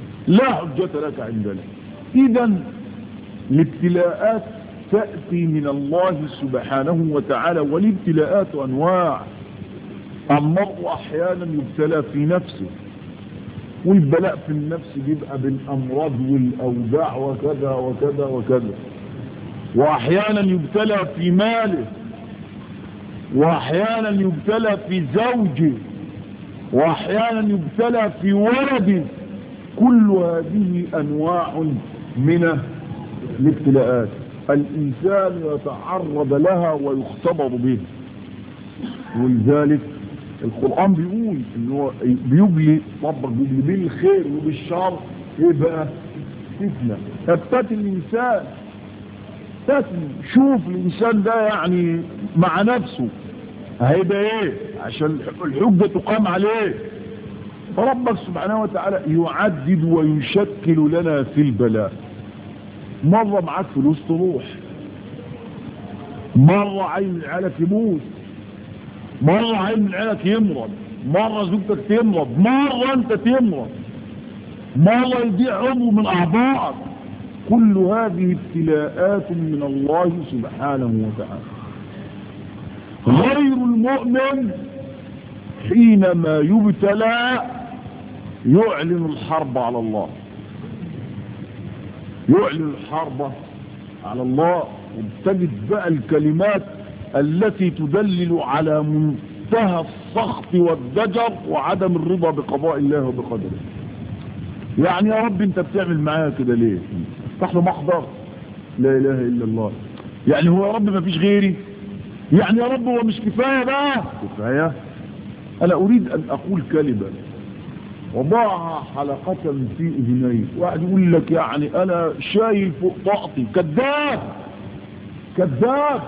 إذا الابتلاءات تأتي من الله سبحانه وتعالى، والابتلاءات أنواع. المرء أحيانا يبتلى في نفسه والبلاء في النفس بيبقى بالامراض والاوجاع وكذا وكذا وكذا، واحيانا يبتلى في ماله، واحيانا يبتلى في زوجه، واحيانا يبتلى في ولده. كل هذه انواع من الابتلاءات الانسان يتعرض لها ويختبر بها. ولذلك القرآن بيقول انه بيجلي طبق بيجلي بالخير وبالشر ايه بقى؟ فتنة. فابتت الانسان فتنة. شوف الانسان ده يعني مع نفسه هيبقى ايه عشان الحجة تقام عليه. فربك سبحانه وتعالى يعدد ويشكل لنا في البلاء. مرة معاك فلوس تروح، مرة عين العيالك يموت، مرة عين العيالك يمرض، مرة زوجتك تمرض، مرة انت تمرض، مرة يضيع عضو من اعضائك. كل هذه ابتلاءات من الله سبحانه وتعالى. غير المؤمن حينما يبتلى يعلن الحرب على الله، يعلن الحرب على الله. وتجد بقى الكلمات التي تدلل على منتهى السخط والضجر وعدم الرضا بقضاء الله وبقدره. يعني يا رب انت بتعمل معايا كده ليه؟ افتح له محضر لا اله الا الله. يعني هو يا رب ما فيش غيري؟ يعني يا رب هو مش كفايه بقى؟ كفايه. انا اريد ان اقول كلمه وضعها حلقة في اذني. واحد يقول لك يعني انا شايل فوق طاقتي. كذاب كذاب.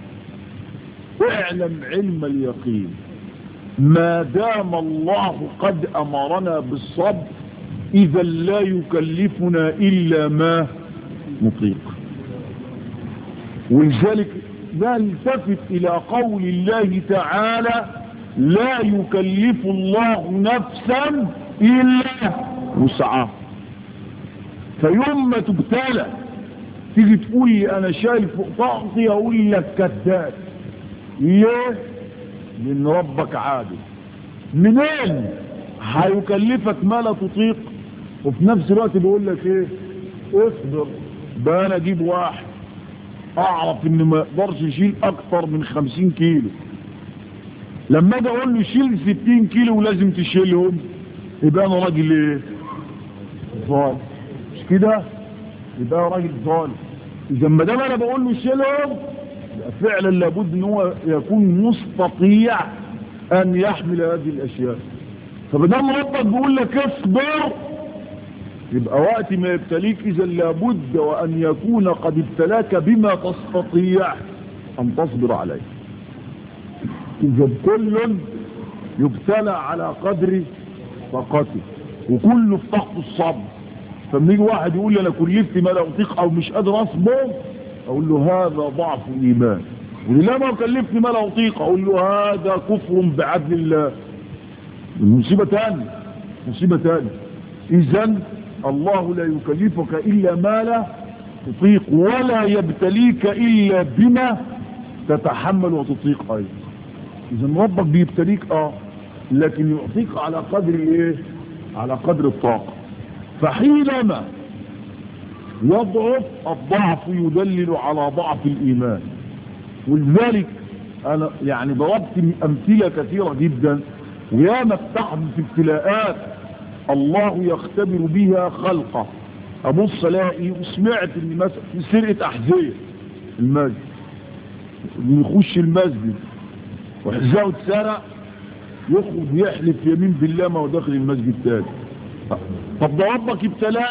اعلم علم اليقين ما دام الله قد امرنا بالصبر اذا لا يكلفنا الا ما نطيق. ولذلك نلتفت الى قول الله تعالى لا يكلف الله نفسا الا وسعها. فيوم ما تبتلى تيجي تقول لي انا شايل فوق طاقتي اقول لك كذاب. ليه؟ لان ربك عادل. منين هيكلفك ما لا تطيق وفي نفس الوقت بيقول لك ايه؟ اصبر. بقى انا اجيب واحد اعرف ان ما يقدرش يشيل اكتر من 50 كيلو، لما اجي اقول له شيل 60 كيلو ولازم تشيلهم يبقى انا راجل ايه؟ ظالم. مش كده؟ يبقى راجل ظالم. اذا ما دام انا بقول له شيلهم فعلا لابد ان هو يكون مستطيع ان يحمل هذه الاشياء. فبدام ربك بيقول لك اصبر يبقى وقت ما يبتليك اذا لابد وان يكون قد ابتلاك بما تستطيع ان تصبر عليه. اذا كل يبتلى على قدر طاقته وكله في طاقته الصبر. فلما يجي واحد يقول لي انا كلفت ما لا اطيق او مش قادر اصبر اقول له هذا ضعف الايمان. ولما كلفني ما لا اطيق اقول له هذا كفر بعدل الله. مصيبه ثانيه مصيبه ثانيه. اذا الله لا يكلفك الا ما لا تطيق ولا يبتليك الا بما تتحمل وتطيق ايضا. اذا ربك بيبتليك لكن يعطيك على قدر ايه؟ على قدر الطاقه. فحينما يضعف الضعف يدلل على ضعف الايمان. ولذلك انا يعني ضربت امثله كثيره جدا وياما بتحدث في ابتلاءات الله يختبر بها خلقه. ابص الاقي وسمعت ان مثلا في سرقه احذيه المسجد يخش المسجد وحذاءه اتسرق يخرج يحلف يمين بالله ما هو داخل المسجد تاني. طب ده ربك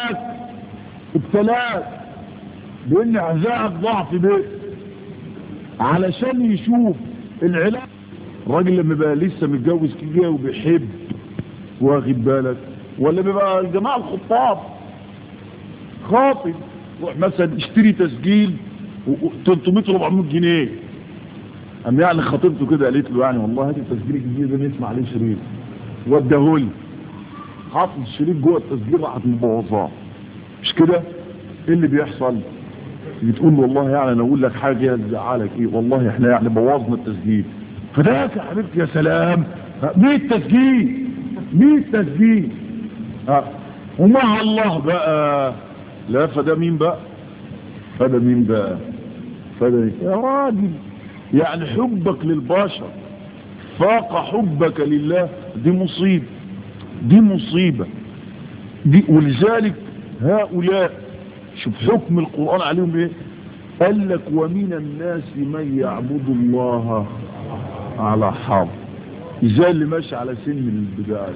ابتلاك بان حذائك ضعف بيه علشان يشوف العلاج. الراجل لما بقى لسه متجوز كده وبيحب واخد بالك ولا بيبقى الجماعه الخطاب خاطب روح مثلا اشتري تسجيل 300 400 جنيه. قام يعني خطيبته كده قالت له يعني والله هات التسجيل الجديد ده نسمع عليه شريط وداهولي. حاطط الشريط جوه التسجيل راحت مبوظاه. مش كده؟ ايه اللي بيحصل؟ بتقول والله يعني انا اقول لك حاجه تزعلك ايه والله احنا يعني بوظنا التسجيل. فداك يا حبيبتي يا سلام 100 تسجيل ومع الله بقى لا، فده مين بقى؟ فده مين بقى؟ فده يا راجل، يعني حبك للبشر فاق حبك لله، دي مصيبة، دي مصيبة دي. ولذلك هؤلاء شوف حكم القرآن عليهم ايه؟ قال لك ومن الناس من يعبد الله على حرف، زي اللي ماشي على سن البداية،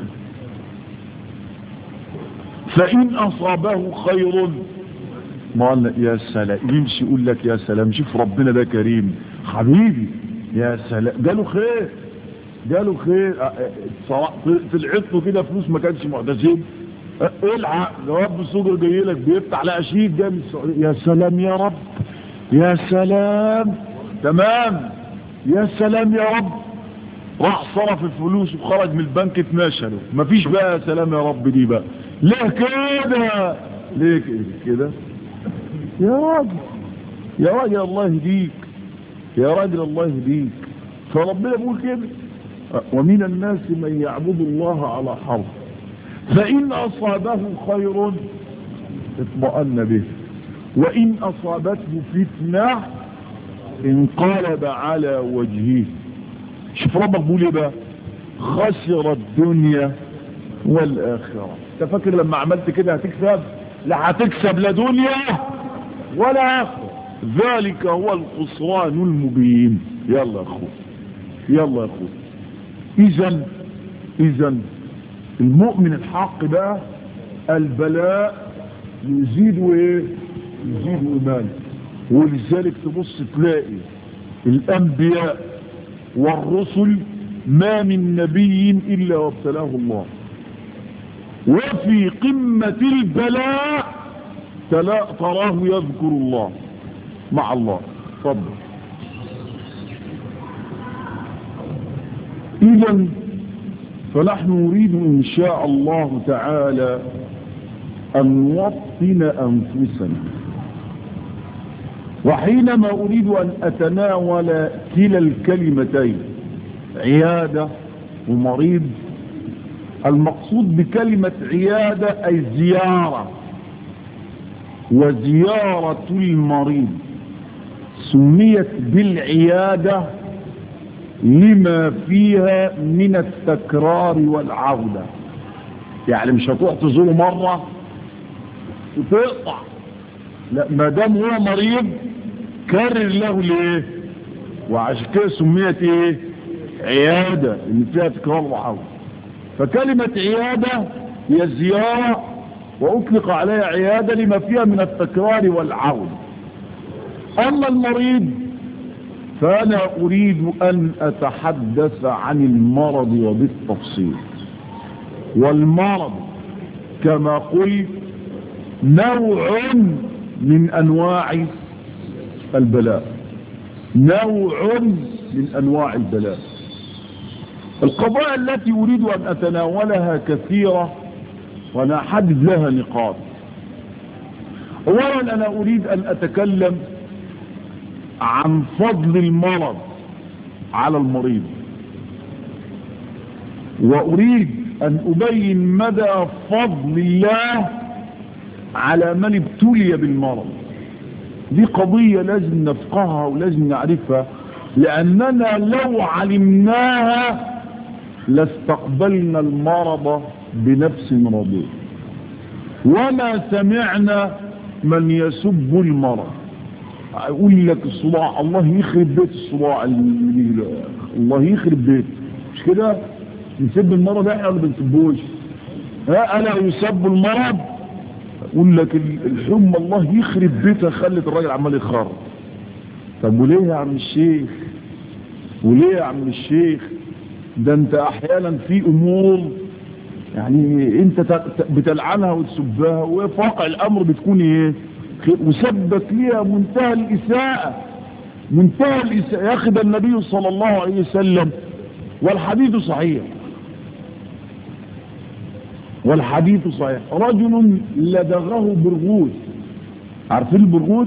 فإن أصابه خير ما قال يا سلام، يمشي يقول لك يا سلام شوف ربنا ده كريم حبيبي يا سلام، جاله خير، جاله خير، طلعت له كده فلوس ما كانش معتزم، العق جواب بالصدر جاي لك بيفتح لقى شيك جاي من السعوديه، يا سلام يا رب، يا سلام تمام، يا سلام يا رب، راح صرف الفلوس وخرج من البنك اتمشى له، مفيش بقى يا سلام يا رب دي بقى، ليه كده؟ ليه كده؟ يا راجل، يا راجل الله يهديك، يا راجل الله يهديك. فربنا بيقول كده ومن الناس من يعبد الله على حرف فإن أصابه خير اطمأن به وإن أصابته فتنة انقلب على وجهه. شوف ربك بيقول ايه بقى؟ خسر الدنيا والآخرة. انت فاكر لما عملت كده هتكسب؟ لا هتكسب لا دنيا ولا آخرة، ذلك هو الخسران المبين. يلا يا اخوه، يلا يا اخوه. اذا المؤمن الحق بقى البلاء يزيد ايه؟ يزيد ايمانه. ولذلك تبص تلاقي الانبياء والرسل ما من نبي الا وابتلاه الله، وفي قمة البلاء تراه يذكر الله مع الله. تفضل. إذن فنحن نريد إن شاء الله تعالى أن نوطن أنفسنا، وحينما أريد أن أتناول كلا الكلمتين عيادة ومريض، المقصود بكلمة عيادة أي زيارة، وزيارة المريض سميت بالعيادة لما فيها من التكرار والعودة. يعني مش هتروح تزوره مرة وتقطع، لا، ما دام هو مريض كرر له ليه، وعشان كده سميت ايه؟ عيادة، ان فيها تكرار وعودة. فكلمة عيادة هي زيارة، واطلق عليها عيادة لما فيها من التكرار والعودة. اما المريض فأنا أريد أن أتحدث عن المرض وبالتفصيل. والمرض كما قلت نوع من أنواع البلاء، نوع من أنواع البلاء. القضايا التي أريد أن أتناولها كثيرة وأنا أحدد لها نقاط. أولا أنا أريد أن أتكلم عن فضل المرض على المريض، وأريد أن أبين مدى فضل الله على من ابتلي بالمرض. دي قضية لازم نفقهها ولازم نعرفها، لأننا لو علمناها لاستقبلنا المرض بنفس رضية. وما سمعنا من يسب المرض، اقول لك الصداع الله يخرب بيت الصداع، الله يخرب بيت، مش كده؟ نسب المرض احنا ولا بنسبوش؟ انا يسب المرض اقول لك الحمى الله يخرب بيتها خلت الراجل عمال يخرب. طب وليه يا عم الشيخ؟ وليه يا عم الشيخ؟ ده انت احيانا في امور يعني انت بتلعنها وتسبها وفي واقع الامر بتكون ايه؟ وسبت ليها منتهى الإساءة، منتهى الإساءة. يا أخي ده النبي صلى الله عليه وسلم، والحديث صحيح، والحديث صحيح، رجل لدغه برغوث. عارفين البرغوث؟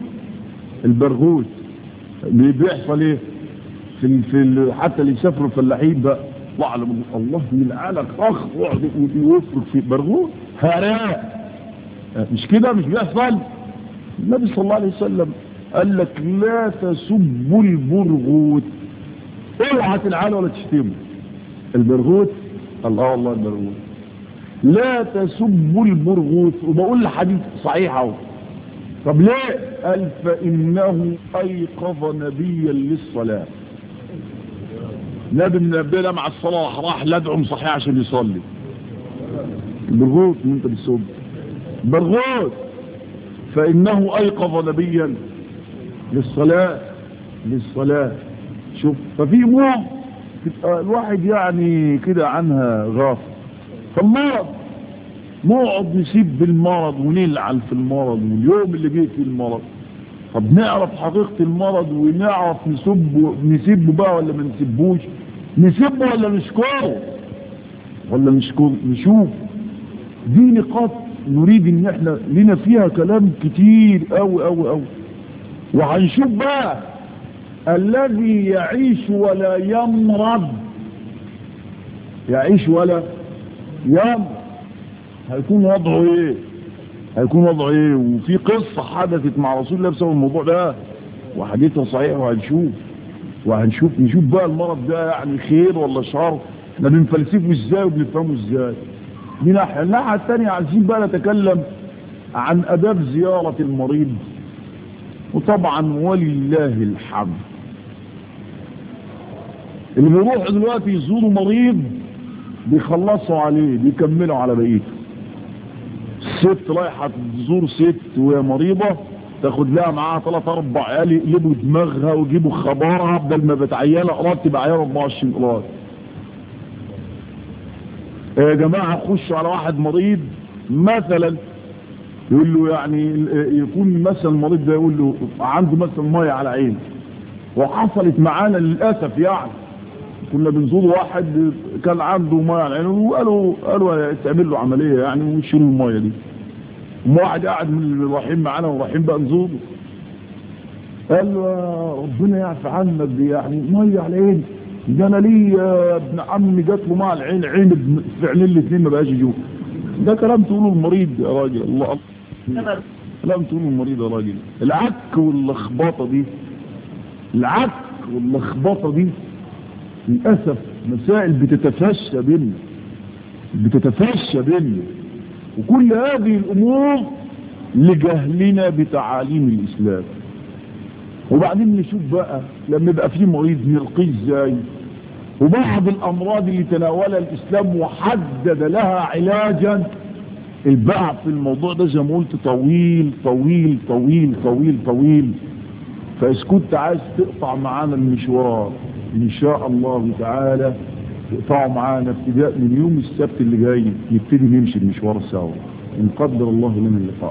البرغوث بيحصل ايه؟ حتى اللي يسافروا الفلاحين بقى يطلع له من الله يلعنك اخ يقعد يفرك في برغوث هراء. مش كده؟ مش بيحصل؟ النبي صلى الله عليه وسلم قال لك لا تسبوا البرغوث، اوعى تلعنه ولا تشتمه. البرغوث الله والله البرغوث لا تسبوا البرغوث. وبقول الحديث صحيح اهو. طب ليه؟ قال فانه ايقظ نبيا للصلاه. نبي من النبي مع الصلاه راح لدعم صحيح عشان يصلي. البرغوث اللي انت بتسب برغوث. فانه ايقظ نبيا للصلاه. شوف، ففي امور الواحد يعني كده عنها غافل. فالمرض نقعد نسيب بالمرض ونلعن في المرض واليوم اللي جه فيه المرض. طب نعرف حقيقة المرض ونعرف نسيبه بقى ولا ما نسيبوش؟ نسيبه ولا نشكره نشوف. دي نقاط نريد ان احنا لنا فيها كلام كتير قوي قوي قوي. وهنشوف بقى الذي يعيش ولا يمرض، يعيش ولا يمرض، هيكون وضعه ايه؟ وفي قصة حدثت مع رسول الله بسبب الموضوع ده وحديثها صحيح. نشوف بقى المرض ده يعني خير ولا شر، احنا بنفلسفه ازاي وبنفهمه ازاي. دي ناحية. الناحية الثانية عايزين بقى نتكلم عن اداب زيارة المريض. وطبعا ولله الحمد اللي بيروح دلوقتي يزوروا مريض بيخلصوا عليه، بيكملوا على بقيته. الست رايحة تزور ست وهي مريضة تاخد لها معاها 3-4 عيال يقلبوا دماغها ويجيبوا خبارها بدل ما بتعيالها قرات تبقى عيال 24 قرات. يا جماعة خشوا على واحد مريض مثلا يقول له يعني يكون مثلا المريض ده يقول له عنده مثلا ميه على عينه. وحصلت معانا للأسف يعني كنا بنزور واحد كان عنده ميه على عينه وقالوا تعمل له عملية يعني ويشيلوا الميه دي. واحد قاعد من اللي رايحين معانا ورايحين بقى نزوره قال له ربنا يعفى عنك دي يعني ميه على عيني. ده انا ليه يا ابن عمي جات له ميه على العين، عين في عينين الاثنين ما بقاش يشوف. ده كلام تقوله المريض يا راجل. الله كلام تقوله المريض يا راجل. العك واللخبطه دي للاسف مسائل بتتفشى بينا وكل هذه الامور لجهلنا بتعاليم الاسلام. وبعدين نشوف بقى لما يبقى في مريض نرقيه ازاي، وبعض الامراض اللي تناولها الاسلام وحدد لها علاجا. البحث في الموضوع ده زي ما قلت طويل طويل طويل طويل طويل. فإذا كنت عايز تقطع معانا المشوار ان شاء الله تعالى تقطعوا معانا ابتداء من يوم السبت اللي جاي نبتدي نمشي المشوار سوا ان قدر الله لنا اللقاء.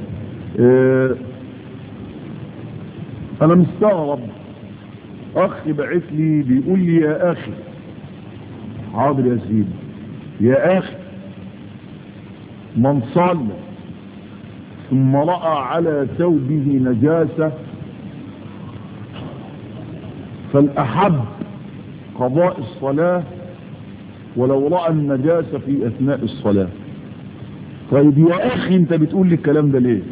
انا مستغرب اخ بعت لي بيقول لي يا اخي، حاضر يا سيدي، يا اخي من صلى ثم رأى على ثوبه نجاسة فالأحب قضاء الصلاة ولو رأى النجاسة في أثناء الصلاة. طيب يا أخي أنت بتقول لي الكلام ده ليه؟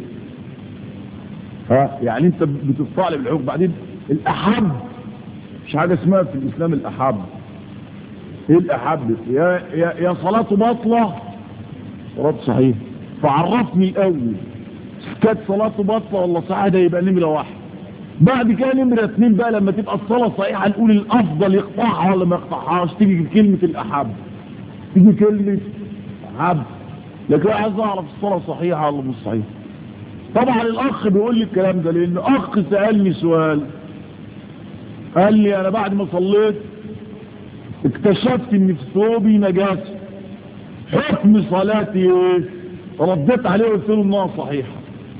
يعني أنت بتطالب الحكم. بعدين الأحب مش حاجة اسمها في الإسلام الأحب. إيه الأحب؟ يا صلاته باطلة صلاة صحيح. فعرفني الأول كانت صلاته باطلة ولا صحيح، ده يبقى نمرة 1. بعد كده نمرة 2 بقى لما تبقى الصلاة صحيحة نقول الأفضل يقطعها ولا ما يقطعهاش. تيجي كلمة الأحب، تيجي كلمة أحب. لكن عايز أعرف الصلاة صحيحة ولا مش صحيحة. طبعا الأخ بيقول لي الكلام ده لأن أخ سألني سؤال، قال لي أنا بعد ما صليت اكتشفت إن في ثوبي نجاسة، حكم صلاتي ايه؟ رديت عليه وقلت له انها صحيحه.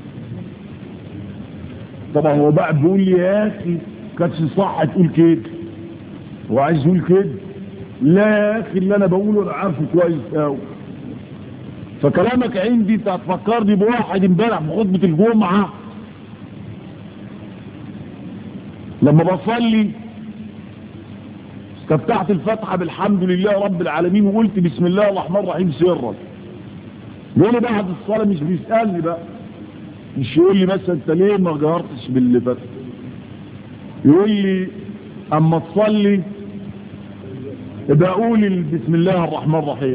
طبعا هو بقى بيقول لي يا اخي كانتش صح تقول كده، هو عايز يقول كده. لا يا اخي اللي انا بقوله انا عارفه كويس قوي. فكلامك عندي انت هتفكرني بواحد امبارح في خطبه الجمعه لما بصلي فتحت الفتحة بالحمد لله رب العالمين وقلت بسم الله الرحمن الرحيم سرا، يقول لي بعد الصلاة مش بيسألني بقى، مش يقول لي مثلا انت ليه ما جهرتش باللي فتح، يقول لي اما تصلي يبقى قول بسم الله الرحمن الرحيم.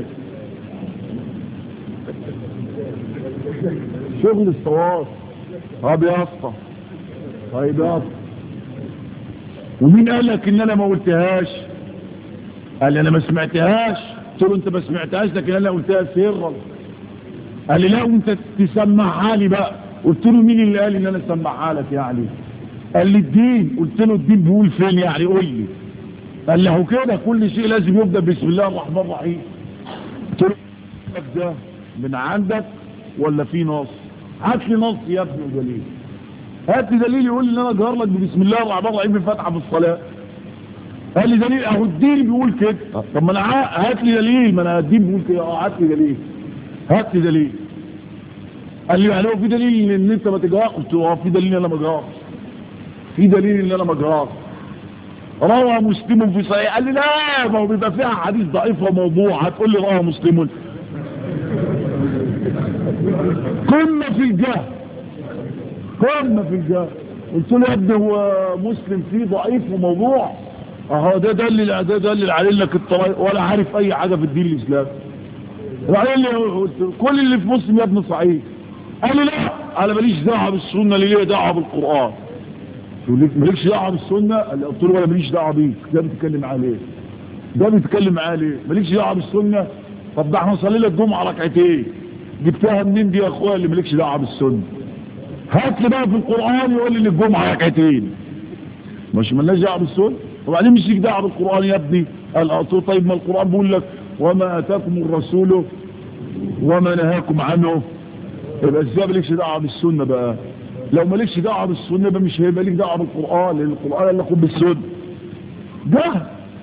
شغل الصواب. طب يا اسطى، طيب يا اسطى، ومين قال لك ان انا ما قلتهاش؟ قال لي انا ما سمعتهاش. قلت له انت ما سمعتهاش لكن انا قلتها سرا. قال لي لا وانت تسمعها لي بقى. قلت له مين اللي قال ان انا اسمعها لك يعني؟ قال لي الدين. قلت له الدين بيقول فين يعني؟ قول لي. قال لي هو كده كل شيء لازم يبدا بسم الله الرحمن الرحيم. قلت له ده من عندك ولا في نص؟ هات لي نص يا ابني ودليل. هات لي دليل يقول لي ان انا جهر لك بسم الله الرحمن الرحيم في الفاتحه في الصلاه. قال لي دليل اهو الدين بيقول كده. طب ما انا هات لي دليل، ما انا الدين بيقول كده. هات لي دليل، هات لي دليل. قال لي يعني هو في دليل ان انت ما تجهرش؟ قلت له في دليل ان انا ما جهرش، في دليل ان انا ما جهرش. روى مسلم في صحيح. قال لي لا ما هو بيبقى فيها حديث ضعيف وموضوع، هتقول لي روى مسلم. قمة في الجهل، قمة في الجهل. قلت له يا ابني هو مسلم فيه ضعيف وموضوع؟ اهو ده دلل عليه لك الطريق ولا عارف اي حاجة في الدين الاسلامي. قال لي كل اللي في مسلم يا ابني صحيح. قال لي لا انا ماليش دعوه بالسنه، ليه دعوه بالقران؟ قلت له مالكش دعوه بالسنه؟ قلت له ولا ماليش دعوه بيك. ده بيتكلم عليه، ده بيتكلم عليه مالكش دعوه بالسنه. طب ده احنا نصلي لك جمعه ركعتين، جبتها منين دي يا اخويا اللي مالكش دعوه بالسنه؟ هات لي بقى في القران يقول لي الجمعه ركعتين، مش مالناش دعوه بالسنه. وبعدين مش ليك دعوه بالقران يا ابني. قلت له طيب ما القران بيقول لك وما اتاكم الرسول وما نهاكم عنه، يبقى ازاي مالكش دعوه بالسنه بقى؟ لو مالكش دعوه بالسنه يبقى مش هيبقى ليك دعوه بالقران، لان القران اللي ياخد بالسنه ده.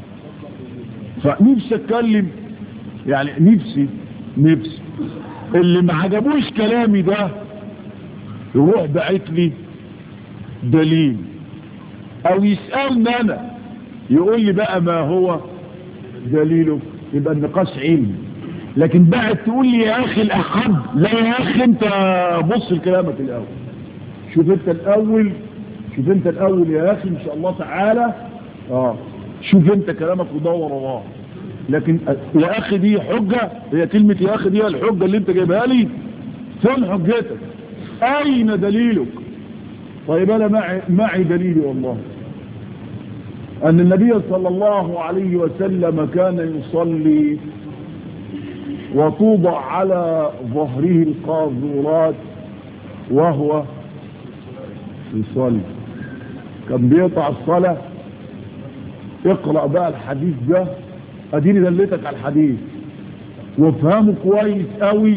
فنفسي اتكلم يعني، نفسي اللي ما عجبوش كلامي ده يروح باعت لي دليل او يسالني انا يقول لي بقى ما هو دليله، يبقى النقاش علمي. لكن بقى تقول لي يا اخي الاحب، لا يا اخي انت بص لكلامك الاول، شوف انت الاول يا اخي ان شاء الله تعالى. شوف انت كلامك ودور وراه. لكن يا اخي دي حجة؟ هي كلمة يا اخي دي الحجة اللي انت جايبها لي؟ فين حجتك؟ اين دليلك؟ طيب انا معي دليلي والله، ان النبي صلى الله عليه وسلم كان يصلي وتوضع على ظهره القاذورات وهو يصلي. كان بيقطع الصلاة. اقرأ بقى الحديث ده، اديني دلتك على الحديث وافهمه كويس قوي،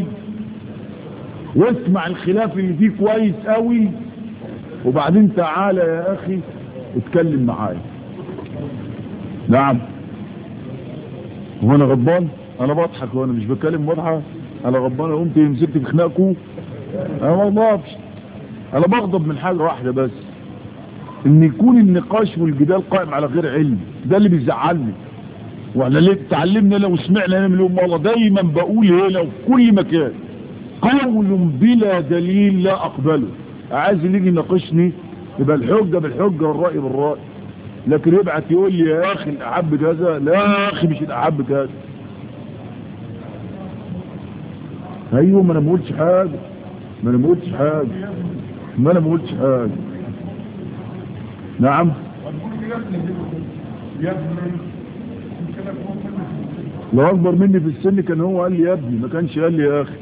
واسمع الخلاف اللي فيه كويس قوي، وبعدين تعالى يا اخي اتكلم معايا. نعم، هو انا غضبان؟ انا بضحك وانا مش بتكلم مضحك. انا غضبان قمت مسكت في خناقكم؟ انا ما بغضبش، انا بغضب من حاجه واحده بس، ان يكون النقاش والجدال قائم على غير علم. ده اللي بيزعلني. واحنا ليه اتعلمنا لو سمعنا انا مليون مره دايما بقول هنا وفي كل مكان قول بلا دليل لا اقبله. عايز اللي يجي يناقشني يبقى الحجه بالحجه والراي بالراي، لكن يبعت يقول لي يا اخي الاحب كذا، لا يا اخي مش الاحب كذا. ايوه ما انا ما قلتش حاجه، ما انا ما قلتش حاجه. نعم، لو اكبر مني في السن كان هو قال لي يا ابني، ما كانش قال لي يا اخي.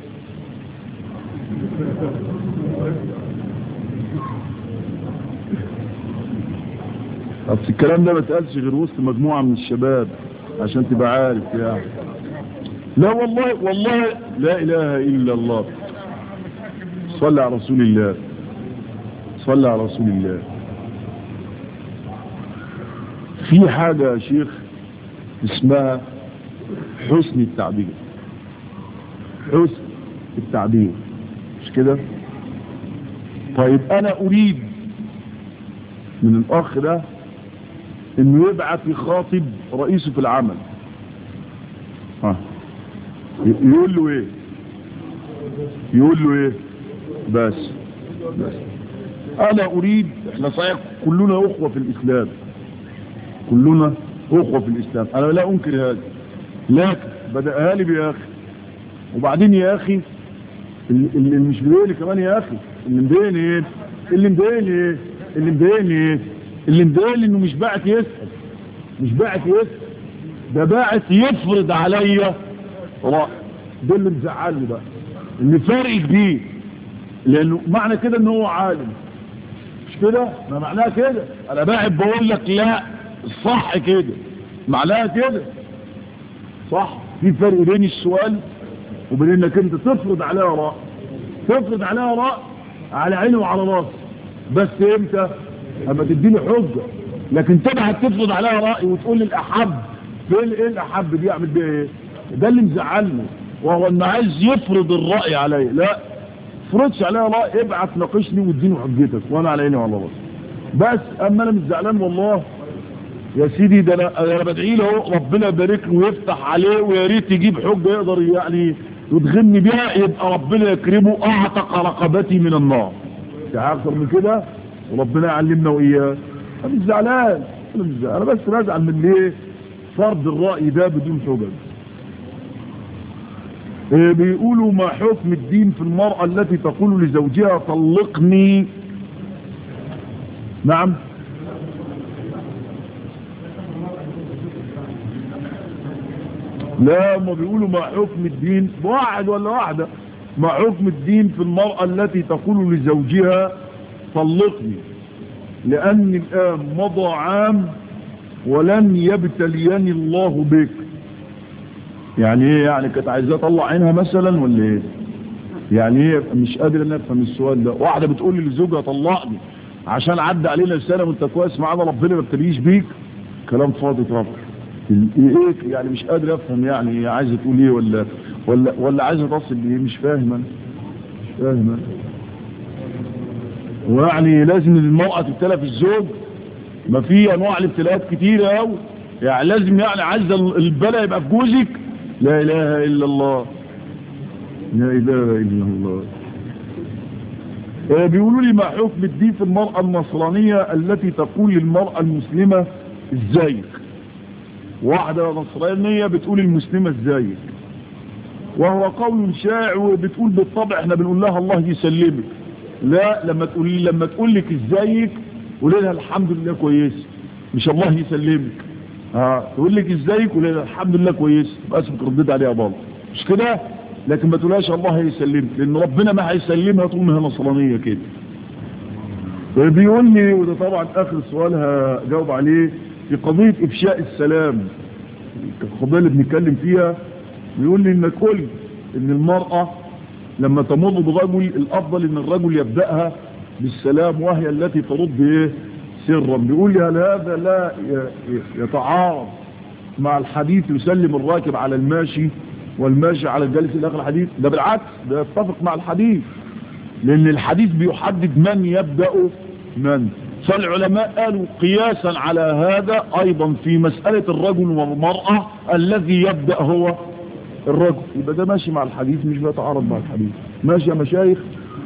اصل الكلام ده ما اتقالش غير وسط مجموعه من الشباب عشان تبقى عارف يعني. لا والله لا اله الا الله. صلى على رسول الله، صلى على رسول الله. في حاجه يا شيخ اسمها حسن التعبير، حسن التعبير، مش كده؟ طيب انا اريد من الاخ ده انه يبعث يخاطب رئيسه في العمل، يقول له ايه؟ يقول له ايه؟ بس انا اريد، احنا صحيح كلنا اخوة في الاسلام، كلنا اخوة في الاسلام، انا لا انكر هذا، لكن بدأها لي يا اخي، وبعدين يا اخي اللي مش مضايقني كمان يا اخي، اللي مضايقني ايه؟ اللي مضايقني انه مش باعت يسأل، ده باعت يفرض عليا رأي. ده اللي مزعلني بقى، ان فرق كبير، لانه معنى كده ان هو عالم، مش كده؟ ما معناها كده، انا باعت بقول لك لا صح كده، معناها كده صح. في فرق بين السؤال وبين انك انت تفرض عليها رأي، على عيني وعلى راسي، بس امتى؟ اما تديني حجة. لكن تبعت تفرض عليها رأي وتقول لي الاحب، فين ايه الاحب دي؟ اعمل بيها ايه؟ ده اللي مزعلني، وهو انه عايز يفرض الرأي عليا. لا، فرضش عليها رأي، ابعت ناقشني واديني حجتك وانا على عيني وعلى راسي. بس اما انا مش زعلان والله يا سيدي، ده انا بدعي له ربنا يبارك له ويفتح عليه، ويا ريت يجيب حجه يقدر يعني يدخلني بيها، يبقى ربنا يكرمه، اعتق رقبتي من النار. اكثر من كده، وربنا يعلمنا واياه. انا مش زعلان، انا بس بزعل من ليه فرض الراي ده بدون حجج. بيقولوا ما حكم الدين في المرأة التي تقول لزوجها طلقني؟ نعم، لا، ما بيقولوا ما حكم الدين، واحد ولا واحدة، ما حكم الدين في المرأة التي تقول لزوجها طلقني لأن الآن مضى عام ولن يبتليني الله بك. يعني ايه؟ يعني كانت عايزاه اطلع عينها مثلا ولا ايه؟ يعني ايه؟ مش قادر ان افهم السؤال ده. واحدة بتقول لي لزوجها طلقني عشان عدى علينا سنة وانت كويس معانا ربنا ما ابتليش بيك. كلام فاضي طبعا. ايه يعني؟ مش قادر افهم، يعني عايزه تقول ايه ولا عايزه تصل بايه؟ مش فاهم انا. ويعني لازم المرأة تبتلى في الزوج؟ ما في انواع الابتلاءات كتيرة قوي، يعني لازم يعني عايزه البلاء يبقى في جوزك؟ لا اله الا الله، لا اله الا الله. بيقولوا لي ما حكم الدين في المرأة النصرانية التي تقول للمرأة المسلمة ازيك؟ واحدة نصرانية بتقول المسلمة ازيك، وهو قول شائع، وبتقول بالطبع احنا بنقول لها الله يسلمك. لا، لما تقول لك ازيك قولي لها الحمد لله كويس، مش الله يسلمك. تقول لك ازيك قولي لها الحمد لله كويس، يبقى اسمك رديت عليها برضه، مش كده؟ لكن ما تقولهاش الله يسلمك، لان ربنا ما هيسلمها طول ما هي نصرانية كده. بيقول لي، وده طبعا اخر سؤال هجاوب عليه، في قضية افشاء السلام، القضية اللي بنتكلم فيها، بيقول لي انك قلت ان المرأة لما تمر برجل الافضل ان الرجل يبدأها بالسلام وهي التي ترد ايه؟ سرا. بيقول لي هل هذا لا يتعارض مع الحديث يسلم الراكب على الماشي والماشي على الجالس الى اخر الحديث؟ ده بالعكس، ده يتفق مع الحديث، لان الحديث بيحدد من يبدأ من. فالعلماء قالوا قياسا على هذا ايضا في مسألة الرجل والمرأة الذي يبدأ هو الرجل، يبقى ده ماشي مع الحديث، مش بيتعارض مع الحديث. ماشي يا مشايخ؟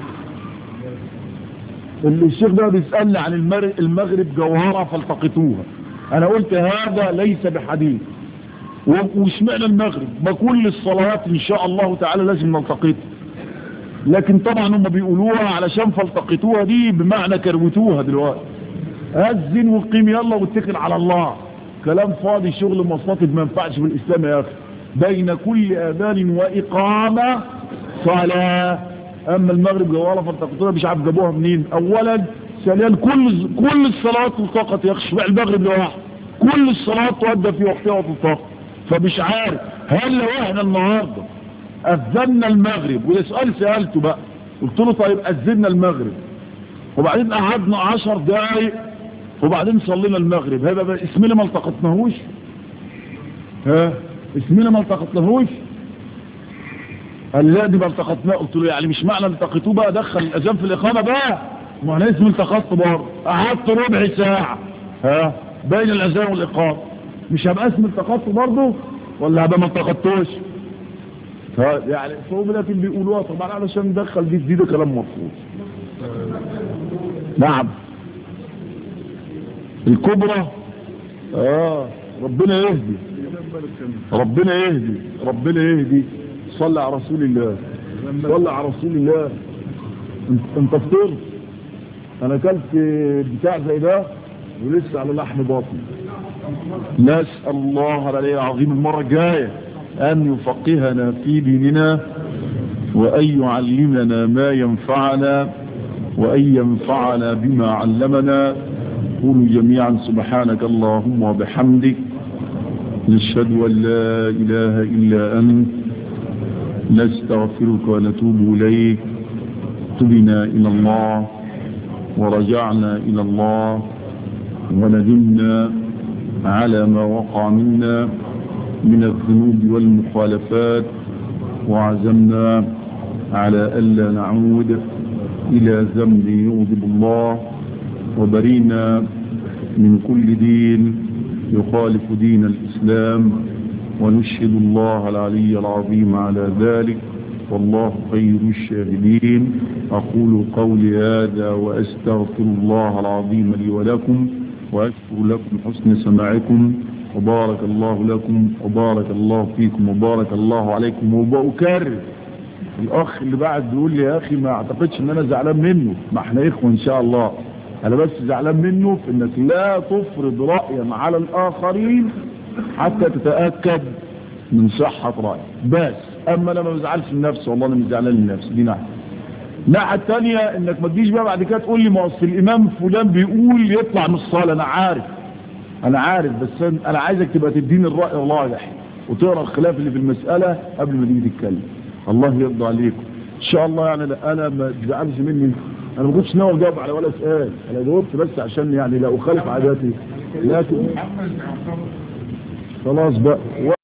الشيخ ده بيسألني عن المغرب جوهرة فالتقطوها، انا قلت هذا ليس بحديث. واشمعنى المغرب؟ ما كل الصلوات ان شاء الله تعالى لازم نلتقطها، لكن طبعا هم بيقولوها علشان فالتقطوها دي بمعنى كروتوها دلوقتي، أذن وقيم يلا واتكل على الله. كلام فاضي، شغل مصاطب ما ينفعش في الإسلام يا أخي. بين كل آذان وإقامة صلاة. أما المغرب جوالة فالتقطوها مش عارف جابوها منين. أولا ثانيا كل الصلاة تلتقط يا أخي، المغرب لوحده كل الصلاة تؤدى في وقتها وتلتقط. فمش عارف هل لو احنا النهارده أذننا المغرب، وده سؤال سألته بقى، قلت له طيب أذننا المغرب وبعدين قعدنا 10 دقايق وبعدين صلينا المغرب، هذا بقى اسمنا ما التقطناهوش؟ اسمنا ما التقطناهوش؟ قال لا دي ما التقطناه. قلت له يعني مش معنى التقطوه بقى دخل الأذان في الإقامة بقى؟ ما انا اسمي التقطت برضه، قعدت ربع ساعة بين الاذان والاقامه، مش هبقى اسم التقطع برضه ولا هبقى ما التقطوش؟ يعني فهم لكن بيقولوها طبعا علشان ندخل دي جديده كلام مرفوض. نعم الكبرى ربنا يهدي، ربنا يهدي، ربنا يهدي. صلى على رسول الله، صلى على رسول الله. انت فطرت؟ انا اكلت بتاع زي ده ولسه على لحم باطن. نسأل الله العلي العظيم المرة الجاية أن يفقهنا في ديننا وأن يعلمنا ما ينفعنا وأن ينفعنا بما علمنا. قولوا جميعا سبحانك اللهم وبحمدك نشهد أن لا إله إلا أنت نستغفرك ونتوب إليك. تبنا إلى الله ورجعنا إلى الله وندمنا على ما وقع منا من الذنوب والمخالفات، وعزمنا على ألا نعود إلى ذنب يغضب الله، وبرينا من كل دين يخالف دين الإسلام، ونشهد الله العلي العظيم على ذلك، والله خير الشاهدين. أقول قولي هذا وأستغفر الله العظيم لي ولكم، وأشكر لكم حسن سماعكم، وبارك الله لكم وبارك الله فيكم وبارك الله عليكم. وبأكرر الأخ اللي بعد بيقول لي يا أخي ما أعتقدش أن أنا زعلان منه، ما احنا إخوة إن شاء الله، أنا بس زعلان منه في أنك لا تفرض رأيا على الآخرين حتى تتأكد من صحة رأيك بس. أما أنا ما بزعلش لنفسي، والله أنا مش زعلان لنفسي، دي ناحية. الناحية الثانية انك ما تجيش بقى بعد كده تقول لي ما اصل الامام فلان بيقول يطلع من الصلاة. انا عارف بس انا عايزك تبقى تديني الرأي الراجح وتقرأ الخلاف اللي في المسألة قبل ما تيجي تتكلم. الله يرضى عليكم ان شاء الله. يعني انا ما تزعلش مني، انا ما كنتش ناوي اجاوب على ولا سؤال، انا جاوبت بس عشان يعني لا اخالف عاداتي، لكن خلاص بقى.